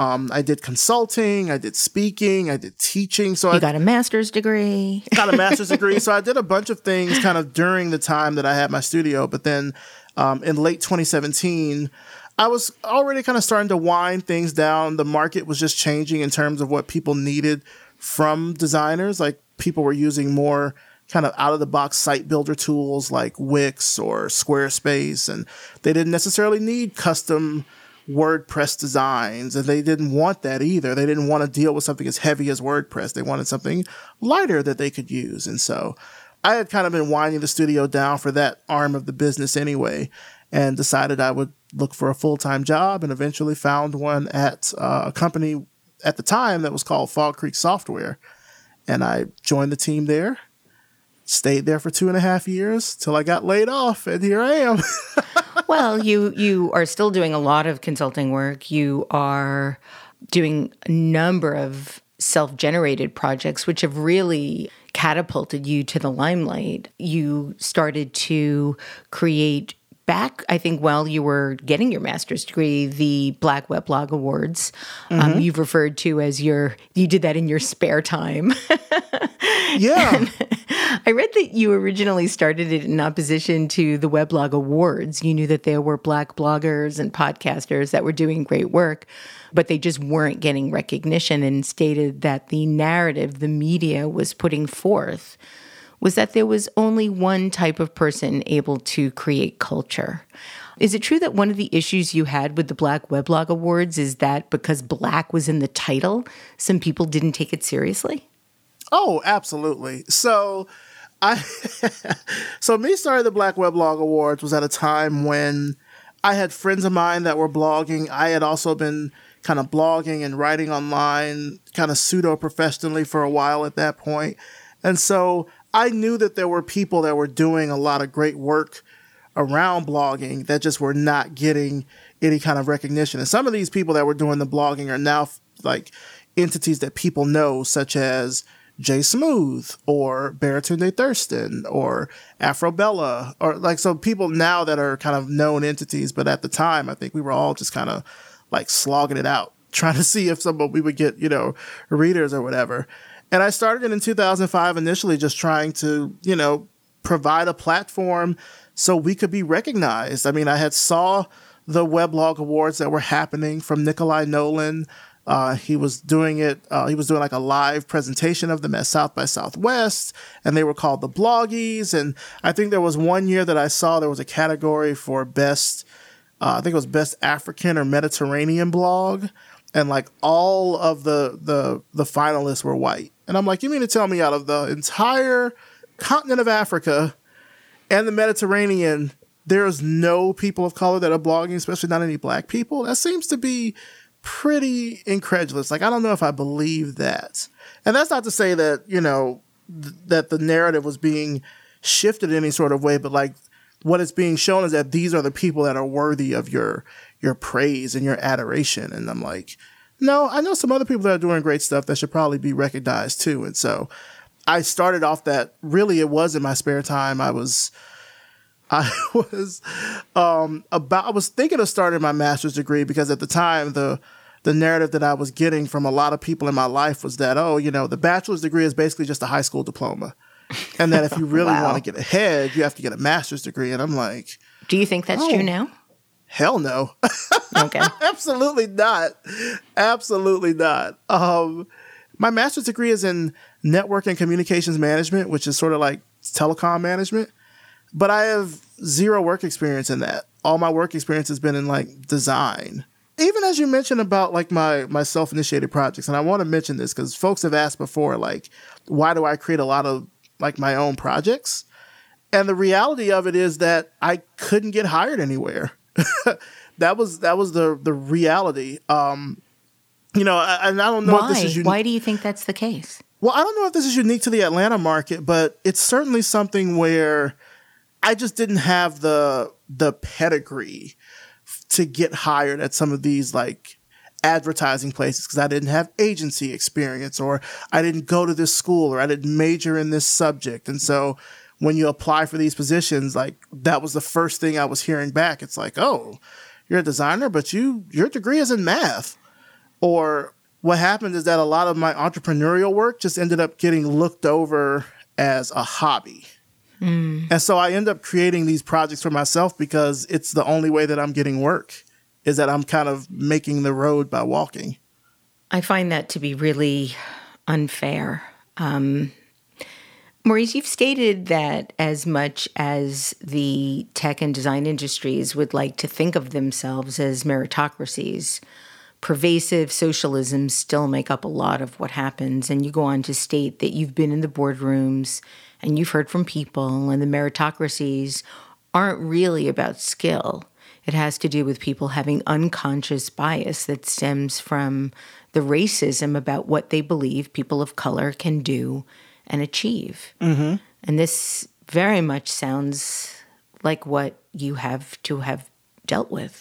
I did consulting, I did speaking, I did teaching. So you got a master's degree. Got a master's degree. So I did a bunch of things kind of during the time that I had my studio. But then in late 2017, I was already kind of starting to wind things down. The market was just changing in terms of what people needed from designers. Like people were using more kind of out-of-the-box site builder tools like Wix or Squarespace, and they didn't necessarily need custom WordPress designs, and they didn't want that either. They didn't want to deal with something as heavy as WordPress. They wanted something lighter that they could use. And so I had kind of been winding the studio down for that arm of the business anyway, and decided I would look for a full-time job, and eventually found one at a company at the time that was called Fall Creek Software. And I joined the team there, stayed there for 2.5 years till I got laid off, and here I am. Well, you are still doing a lot of consulting work. You are doing a number of self-generated projects, which have really catapulted you to the limelight. You started to create back, I think, while you were getting your master's degree, the Black Weblog Awards. You've referred to as you did that in your spare time. Yeah. I read that you originally started it in opposition to the Weblog Awards. You knew that there were Black bloggers and podcasters that were doing great work, but they just weren't getting recognition, and stated that the narrative the media was putting forth was that there was only one type of person able to create culture. Is it true that one of the issues you had with the Black Weblog Awards is that because Black was in the title, some people didn't take it seriously? Oh, absolutely. So me starting the Black Weblog Awards was at a time when I had friends of mine that were blogging. I had also been kind of blogging and writing online kind of pseudo-professionally for a while at that point. And so I knew that there were people that were doing a lot of great work around blogging that just were not getting any kind of recognition. And some of these people that were doing the blogging are now like entities that people know, such as Jay Smooth or Baratunde Thurston or Afrobella, or like, so people now that are kind of known entities. But at the time, I think we were all just kind of like slogging it out, trying to see if we would get, readers or whatever. And I started it in 2005, initially just trying to, provide a platform so we could be recognized. I mean, I had saw the Weblog Awards that were happening from Nikolai Nolan. He was doing it. He was doing like a live presentation of them at South by Southwest, and they were called the Bloggies. And I think there was one year that I saw there was a category for best, I think it was best African or Mediterranean blog. And like all of the finalists were white. And I'm like, you mean to tell me out of the entire continent of Africa and the Mediterranean, there's no people of color that are blogging, especially not any Black people? That seems to be pretty incredulous. Like, I don't know if I believe that. And that's not to say that, that the narrative was being shifted in any sort of way, but like what is being shown is that these are the people that are worthy of your praise and your adoration. And I'm like, no, I know some other people that are doing great stuff that should probably be recognized too. And so I started off that, really it was in my spare time. I was thinking of starting my master's degree because at the time the narrative that I was getting from a lot of people in my life was that, the bachelor's degree is basically just a high school diploma. And that if you really want to get ahead, you have to get a master's degree. And I'm like, do you think that's true now? Hell no. Okay. Absolutely not. Absolutely not. My master's degree is in network and communications management, which is sort of like telecom management. But I have zero work experience in that. All my work experience has been in like design even as you mentioned about like my self-initiated projects, and I want to mention this because folks have asked before, like, why do I create a lot of like my own projects? And the reality of it is that I couldn't get hired anywhere. That was the reality. And I don't know if this is unique. Why do you think that's the case? Well, I don't know if this is unique to the Atlanta market, but it's certainly something where I just didn't have the pedigree to get hired at some of these like advertising places because I didn't have agency experience, or I didn't go to this school, or I didn't major in this subject. And so when you apply for these positions, like that was the first thing I was hearing back. It's like, oh, you're a designer, but your degree is in math. Or what happened is that a lot of my entrepreneurial work just ended up getting looked over as a hobby. And so I end up creating these projects for myself because it's the only way that I'm getting work, is that I'm kind of making the road by walking. I find that to be really unfair. Maurice, you've stated that as much as the tech and design industries would like to think of themselves as meritocracies, pervasive socialisms still make up a lot of what happens. And you go on to state that you've been in the boardrooms and you've heard from people, and the meritocracies aren't really about skill. It has to do with people having unconscious bias that stems from the racism about what they believe people of color can do and achieve. And this very much sounds like what you have to have dealt with.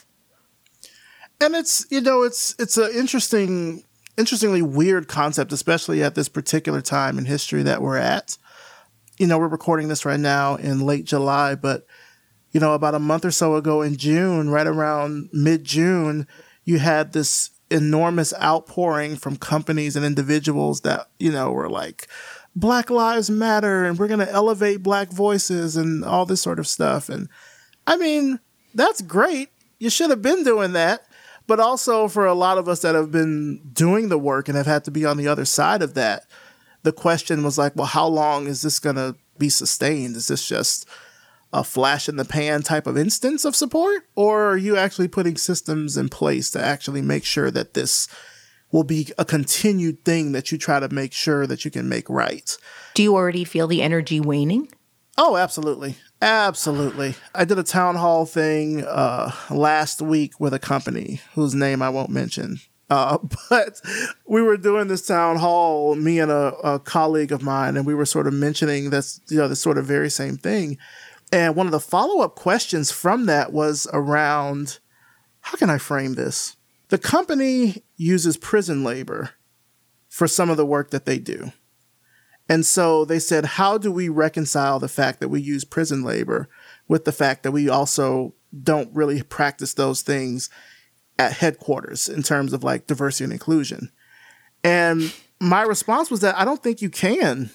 And it's an interestingly weird concept, especially at this particular time in history that we're at. We're recording this right now in late July, but, about a month or so ago in June, right around mid-June, you had this enormous outpouring from companies and individuals that, were like, Black Lives Matter, and we're going to elevate Black voices and all this sort of stuff. And I mean, that's great. You should have been doing that. But also for a lot of us that have been doing the work and have had to be on the other side of that, the question was like, well, how long is this going to be sustained? Is this just a flash in the pan type of instance of support? Or are you actually putting systems in place to actually make sure that this will be a continued thing that you try to make sure that you can make right? Do you already feel the energy waning? Oh, absolutely. Absolutely. I did a town hall thing last week with a company whose name I won't mention. But we were doing this town hall, me and a colleague of mine, and we were sort of mentioning this sort of very same thing. And one of the follow-up questions from that was around, how can I frame this? The company uses prison labor for some of the work that they do. And so they said, how do we reconcile the fact that we use prison labor with the fact that we also don't really practice those things at headquarters in terms of like diversity and inclusion? And my response was that I don't think you can.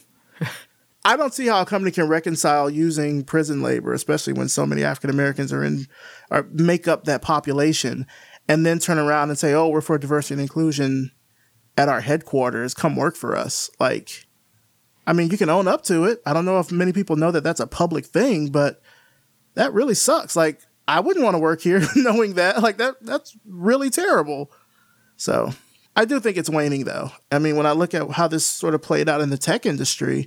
I don't see how a company can reconcile using prison labor, especially when so many African Americans make up that population, and then turn around and say, oh, we're for diversity and inclusion at our headquarters. Come work for us. Like, I mean, you can own up to it. I don't know if many people know that that's a public thing, but that really sucks. Like, I wouldn't want to work here knowing that. Like, that's really terrible. So I do think it's waning, though. I mean, when I look at how this sort of played out in the tech industry,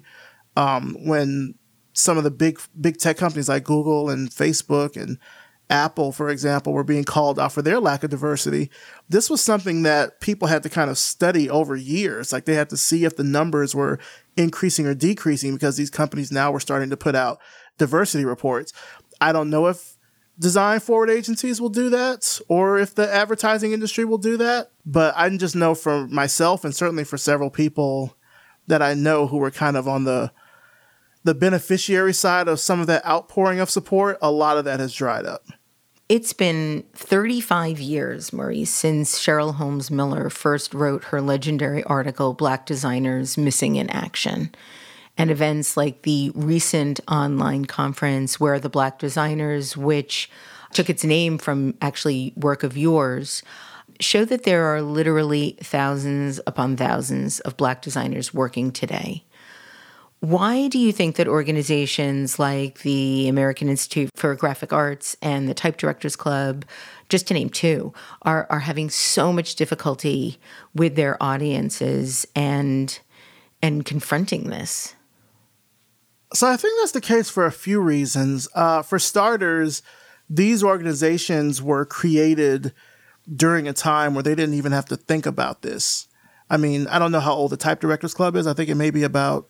when some of the big tech companies like Google and Facebook and Apple, for example, were being called out for their lack of diversity, this was something that people had to kind of study over years. Like, they had to see if the numbers were increasing or decreasing because these companies now were starting to put out diversity reports. I don't know if design forward agencies will do that or if the advertising industry will do that, but I just know for myself and certainly for several people that I know who were kind of on the beneficiary side of some of that outpouring of support, a lot of that has dried up. It's been 35 years, Maurice, since Cheryl Holmes Miller first wrote her legendary article, Black Designers Missing in Action. And events like the recent online conference Where Are the Black Designers, which took its name from actually work of yours, show that there are literally thousands upon thousands of Black designers working today. Why do you think that organizations like the American Institute for Graphic Arts and the Type Directors Club just to name two, are having so much difficulty with their audiences and confronting this? So I think that's the case for a few reasons. For starters, these organizations were created during a time where they didn't even have to think about this. I mean, I don't know how old the Type Directors Club is. I think it may be about,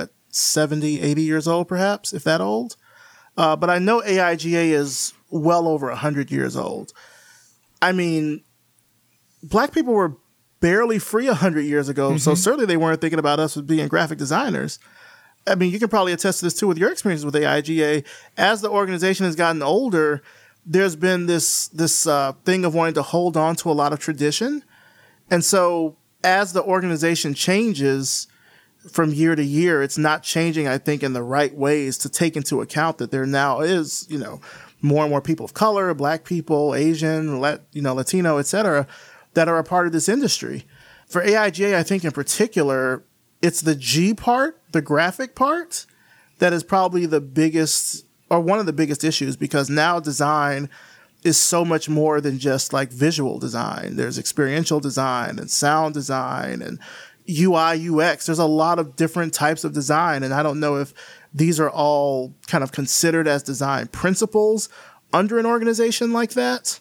70, 80 years old, perhaps, if that old. But I know AIGA is well over 100 years old. I mean, Black people were barely free 100 years ago, so certainly they weren't thinking about us as being graphic designers. I mean, you can probably attest to this too with your experiences with AIGA. As the organization has gotten older, there's been this thing of wanting to hold on to a lot of tradition. And so as the organization changes from year to year, it's not changing, I think, in the right ways to take into account that there now is, more and more people of color, Black people, Asian, Latino, et cetera, that are a part of this industry. For AIGA, I think in particular, it's the G part, the graphic part, that is probably the biggest or one of the biggest issues, because now design is so much more than just like visual design. There's experiential design and sound design and UI, UX. There's a lot of different types of design. And I don't know if these are all kind of considered as design principles under an organization like that.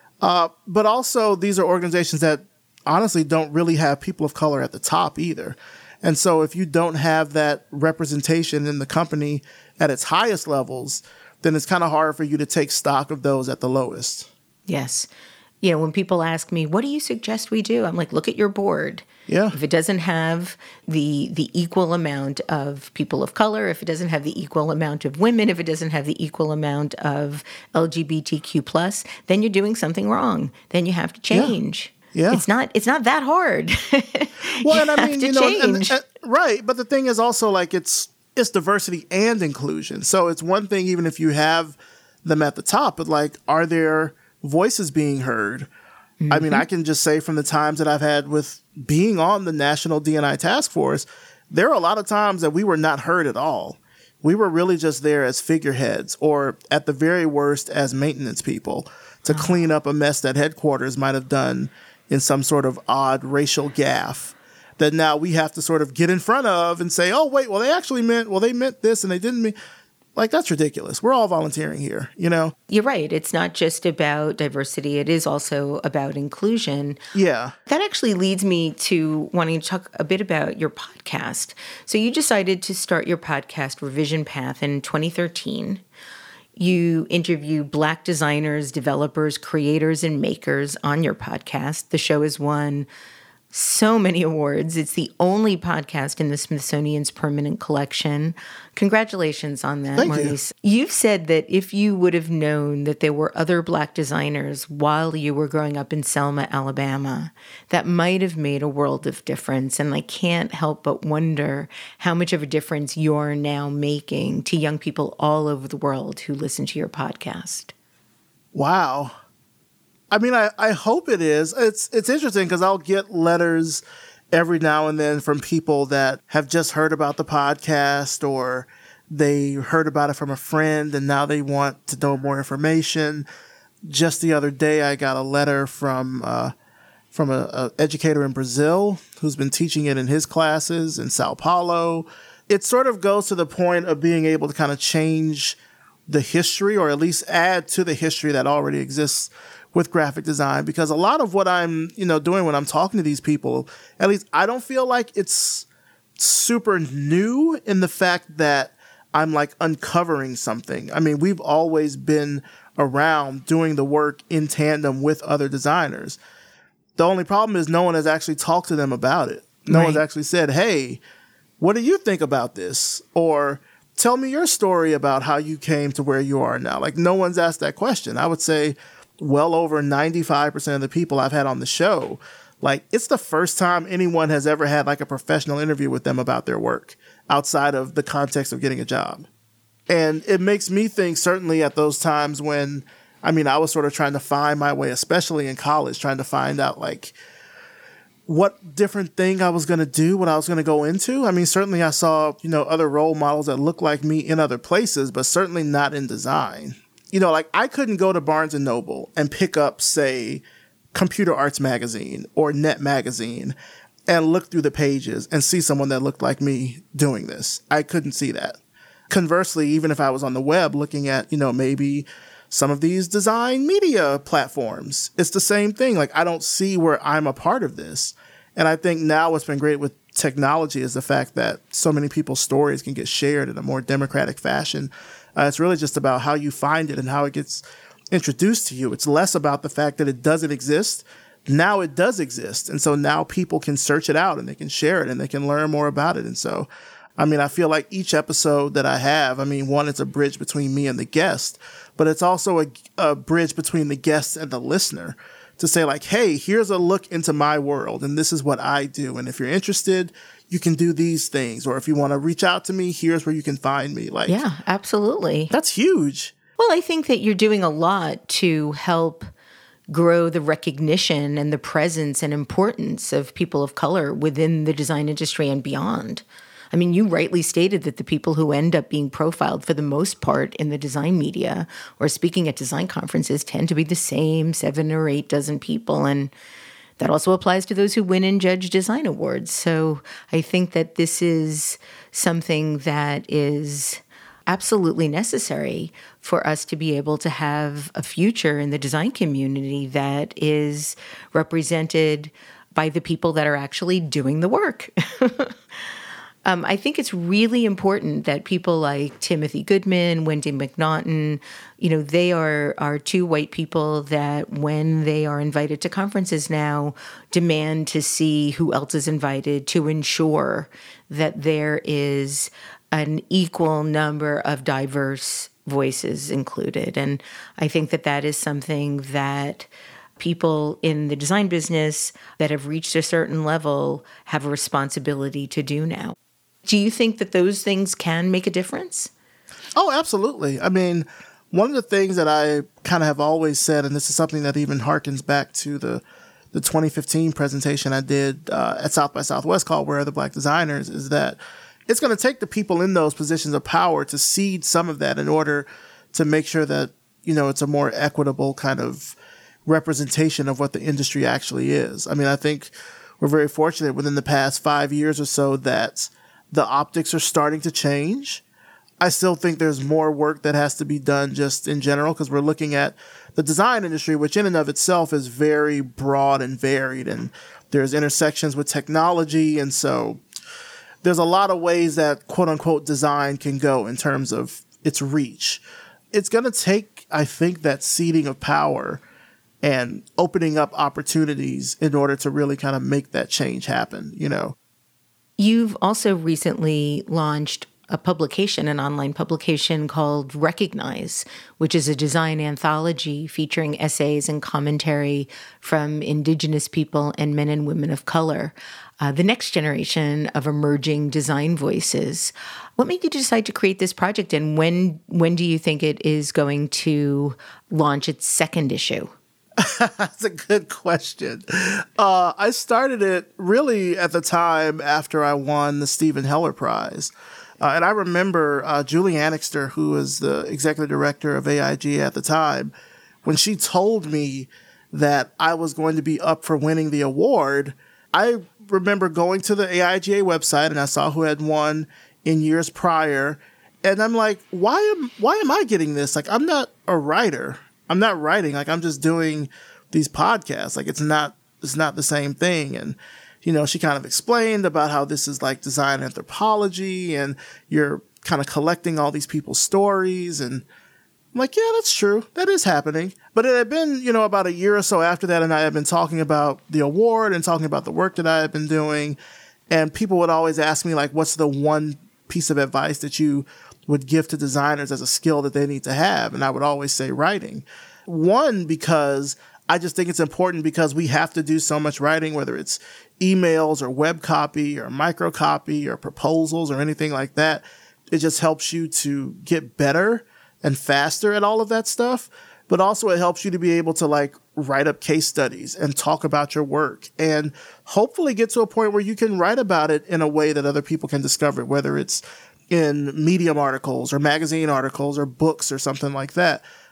But also these are organizations that honestly don't really have people of color at the top either. And so if you don't have that representation in the company at its highest levels, then it's kind of hard for you to take stock of those at the lowest. Yes. When people ask me, what do you suggest we do? I'm like, look at your board. Yeah. If it doesn't have the equal amount of people of color, if it doesn't have the equal amount of women, if it doesn't have the equal amount of LGBTQ+, then you're doing something wrong. Then you have to change. Yeah. It's not that hard. Well, and I mean, and right. But the thing is also like it's diversity and inclusion. So it's one thing, even if you have them at the top, but like, are there voices being heard? Mm-hmm. I mean, I can just say from the times that I've had with being on the National D&I Task Force, there are a lot of times that we were not heard at all. We were really just there as figureheads, or at the very worst as maintenance people to clean up a mess that headquarters might have done in some sort of odd racial gaffe that now we have to sort of get in front of and say, oh, wait, well, they meant this and they didn't mean. Like, that's ridiculous. We're all volunteering here, You're right. It's not just about diversity. It is also about inclusion. Yeah. That actually leads me to wanting to talk a bit about your podcast. So you decided to start your podcast, Revision Path, in 2013. You interview Black designers, developers, creators, and makers on your podcast. The show has won so many awards. It's the only podcast in the Smithsonian's permanent collection. Congratulations on that, Maurice. You've said that if you would have known that there were other Black designers while you were growing up in Selma, Alabama, that might have made a world of difference. And I can't help but wonder how much of a difference you're now making to young people all over the world who listen to your podcast. Wow. I mean, I hope it is. It's interesting because I'll get letters every now and then from people that have just heard about the podcast, or they heard about it from a friend and now they want to know more information. Just the other day, I got a letter from a educator in Brazil who's been teaching it in his classes in Sao Paulo. It sort of goes to the point of being able to kind of change the history, or at least add to the history that already exists with graphic design, because a lot of what I'm, doing when I'm talking to these people, at least I don't feel like it's super new in the fact that I'm like uncovering something. I mean, we've always been around doing the work in tandem with other designers. The only problem is no one has actually talked to them about it. No one's actually said, hey, what do you think about this? Or tell me your story about how you came to where you are now. Like, no one's asked that question. I would say well over 95% of the people I've had on the show, like, it's the first time anyone has ever had like a professional interview with them about their work outside of the context of getting a job. And it makes me think, certainly at those times when, I was sort of trying to find my way, especially in college, trying to find out like what different thing I was going to do, what I was going to go into. I mean, certainly I saw, other role models that looked like me in other places, but certainly not in design. like I couldn't go to Barnes & Noble and pick up, say, Computer Arts Magazine or Net Magazine and look through the pages and see someone that looked like me doing this. I couldn't see that. Conversely, even if I was on the web looking at, maybe some of these design media platforms, it's the same thing. Like, I don't see where I'm a part of this. And I think now what's been great with technology is the fact that so many people's stories can get shared in a more democratic fashion. It's really just about how you find it and how it gets introduced to you. It's less about the fact that it doesn't exist. Now it does exist. And so now people can search it out and they can share it and they can learn more about it. And so, I feel like each episode that I have, one, it's a bridge between me and the guest, but it's also a bridge between the guest and the listener to say like, hey, here's a look into my world and this is what I do. And if you're interested, you can do these things. Or if you want to reach out to me, here's where you can find me. Like, yeah, absolutely. That's huge. Well, I think that you're doing a lot to help grow the recognition and the presence and importance of people of color within the design industry and beyond. You rightly stated that the people who end up being profiled for the most part in the design media or speaking at design conferences tend to be the same 7 or 8 dozen people. And that also applies to those who win and judge design awards. So I think that this is something that is absolutely necessary for us to be able to have a future in the design community that is represented by the people that are actually doing the work. I think it's really important that people like Timothy Goodman, Wendy McNaughton, they are 2 white people that when they are invited to conferences now, demand to see who else is invited to ensure that there is an equal number of diverse voices included. And I think that that is something that people in the design business that have reached a certain level have a responsibility to do now. Do you think that those things can make a difference? Oh, absolutely. One of the things that I kind of have always said, and this is something that even harkens back to the 2015 presentation I did at South by Southwest called Where Are the Black Designers, is that it's going to take the people in those positions of power to seed some of that in order to make sure that, it's a more equitable kind of representation of what the industry actually is. I think we're very fortunate within the past 5 years or so that the optics are starting to change. I still think there's more work that has to be done just in general because we're looking at the design industry, which in and of itself is very broad and varied, and there's intersections with technology. And so there's a lot of ways that quote unquote design can go in terms of its reach. It's going to take, I think, that seeding of power and opening up opportunities in order to really kind of make that change happen, You've also recently launched a publication, an online publication called Recognize, which is a design anthology featuring essays and commentary from Indigenous people and men and women of color, the next generation of emerging design voices. What made you decide to create this project, and when do you think it is going to launch its 2nd issue? That's a good question. I started it really at the time after I won the Stephen Heller Prize. And I remember Julie Annixter, who was the executive director of AIG at the time, when she told me that I was going to be up for winning the award, I remember going to the AIGA website and I saw who had won in years prior. And I'm like, why am I getting this? Like, I'm not a writer. I'm not writing. Like, I'm just doing these podcasts. Like, it's not the same thing. And, she kind of explained about how this is like design anthropology and you're kind of collecting all these people's stories. And I'm like, yeah, that's true. That is happening. But it had been, about a year or so after that. And I had been talking about the award and talking about the work that I had been doing. And people would always ask me, like, what's the one piece of advice that you would give to designers as a skill that they need to have? And I would always say writing. One, because I just think it's important because we have to do so much writing, whether it's emails or web copy or micro copy or proposals or anything like that. It just helps you to get better and faster at all of that stuff. But also it helps you to be able to like write up case studies and talk about your work and hopefully get to a point where you can write about it in a way that other people can discover it, whether it's in Medium articles or magazine articles or books or something like that.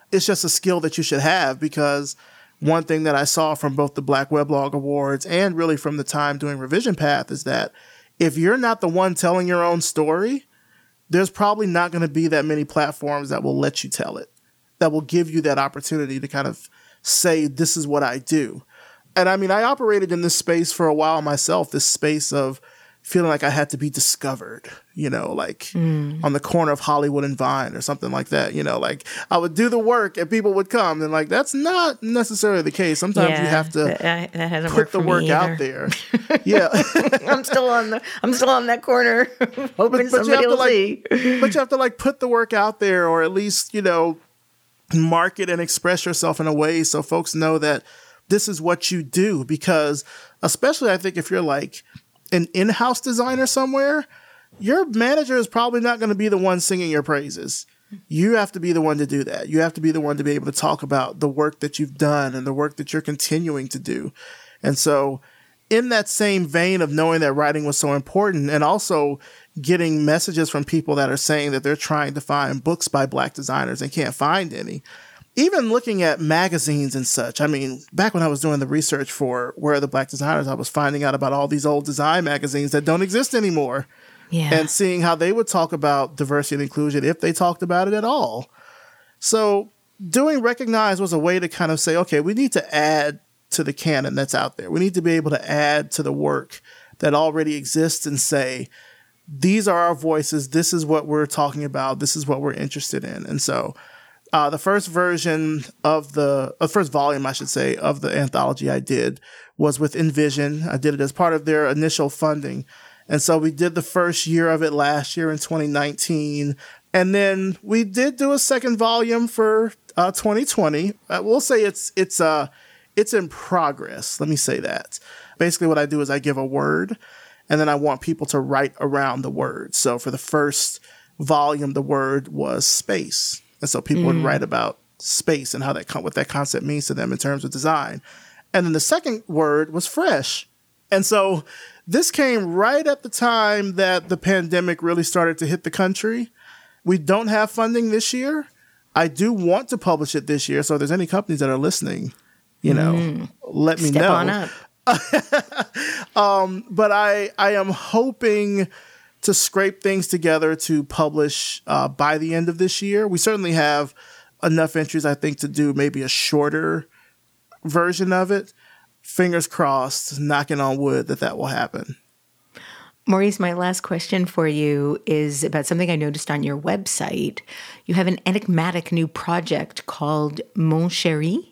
it's just a skill that you should have, because one thing that I saw from both the Black Weblog Awards and really from the time doing Revision Path is that if you're not the one telling your own story, there's probably not going to be that many platforms that will let you tell it, that will give you that opportunity to kind of say, this is what I do. And I mean, I operated in this space for a while myself, this space of feeling like I had to be discovered, like on the corner of Hollywood and Vine or something like that, like I would do the work and people would come, and like, that's not necessarily the case. Sometimes you have to that hasn't put the work out there. Yeah. I'm still on that corner hoping somebody will see. But you have to like put the work out there, or at least, market and express yourself in a way so folks know that this is what you do. Because especially I think if you're like an in-house designer somewhere, your manager is probably not going to be the one singing your praises. You have to be the one to do that. You have to be the one to be able to talk about the work that you've done and the work that you're continuing to do. And so in that same vein of knowing that writing was so important, and also getting messages from people that are saying that they're trying to find books by Black designers and can't find any, even looking at magazines and such. I mean, back when I was doing the research for Where Are the Black Designers, I was finding out about all these old design magazines that don't exist anymore. Yeah. And seeing how they would talk about diversity and inclusion, if they talked about it at all. So doing Recognize was a way to kind of say, okay, we need to add to the canon that's out there. We need to be able to add to the work that already exists and say, these are our voices. This is what we're talking about. This is what we're interested in. And so the first version of first volume, I should say, of the anthology I did was with Envision. I did it as part of their initial funding. And so we did the first year of it last year in 2019. And then we did do a second volume for 2020. We'll say it's in progress. Let me say that. Basically what I do is I give a word, and then I want people to write around the word. So for the first volume, the word was space. And so people would write about space and how what that concept means to them in terms of design. And then the second word was fresh. And so this came right at the time that the pandemic really started to hit the country. We don't have funding this year. I do want to publish it this year. So if there's any companies that are listening, let me know. Step on up. But I am hoping to scrape things together to publish by the end of this year. We certainly have enough entries, I think, to do maybe a shorter version of it. Fingers crossed, knocking on wood, that will happen. Maurice, my last question for you is about something I noticed on your website. You have an enigmatic new project called Mon Chéri.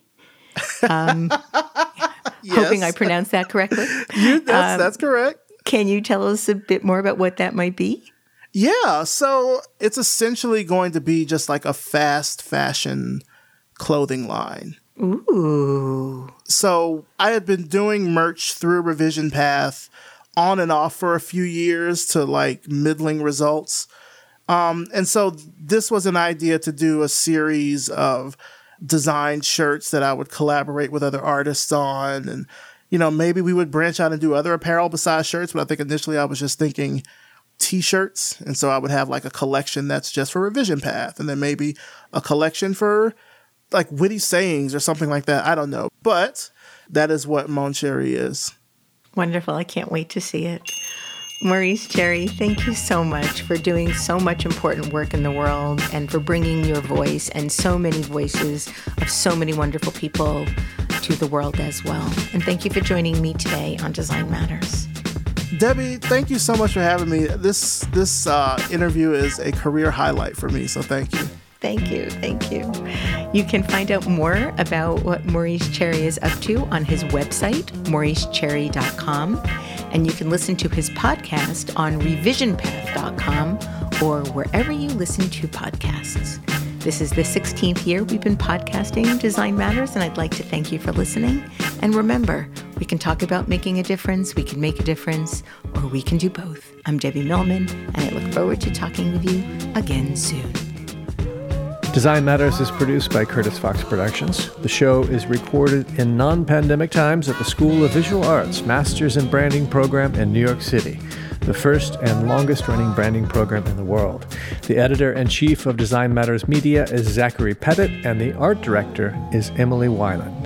Yes. Hoping I pronounced that correctly. That's correct. Can you tell us a bit more about what that might be? Yeah, so it's essentially going to be just like a fast fashion clothing line. Ooh. So I had been doing merch through Revision Path on and off for a few years to like middling results. And so this was an idea to do a series of design shirts that I would collaborate with other artists on. And, maybe we would branch out and do other apparel besides shirts. But I think initially I was just thinking t-shirts. And so I would have like a collection that's just for Revision Path. And then maybe a collection for like witty sayings or something like that. I don't know. But that is what Mon Chéri is. Wonderful. I can't wait to see it. Maurice Cherry, thank you so much for doing so much important work in the world and for bringing your voice and so many voices of so many wonderful people to the world as well. And thank you for joining me today on Design Matters. Debbie, thank you so much for having me. This interview is a career highlight for me, so thank you. Thank you. Thank you. You can find out more about what Maurice Cherry is up to on his website, mauricecherry.com. And you can listen to his podcast on revisionpath.com or wherever you listen to podcasts. This is the 16th year we've been podcasting Design Matters, and I'd like to thank you for listening. And remember, we can talk about making a difference, we can make a difference, or we can do both. I'm Debbie Millman, and I look forward to talking with you again soon. Design Matters is produced by Curtis Fox Productions. The show is recorded in non-pandemic times at the School of Visual Arts Masters in Branding program in New York City. the first and longest-running branding program in the world. The editor-in-chief of Design Matters Media is Zachary Pettit, and the art director is Emily Weiland.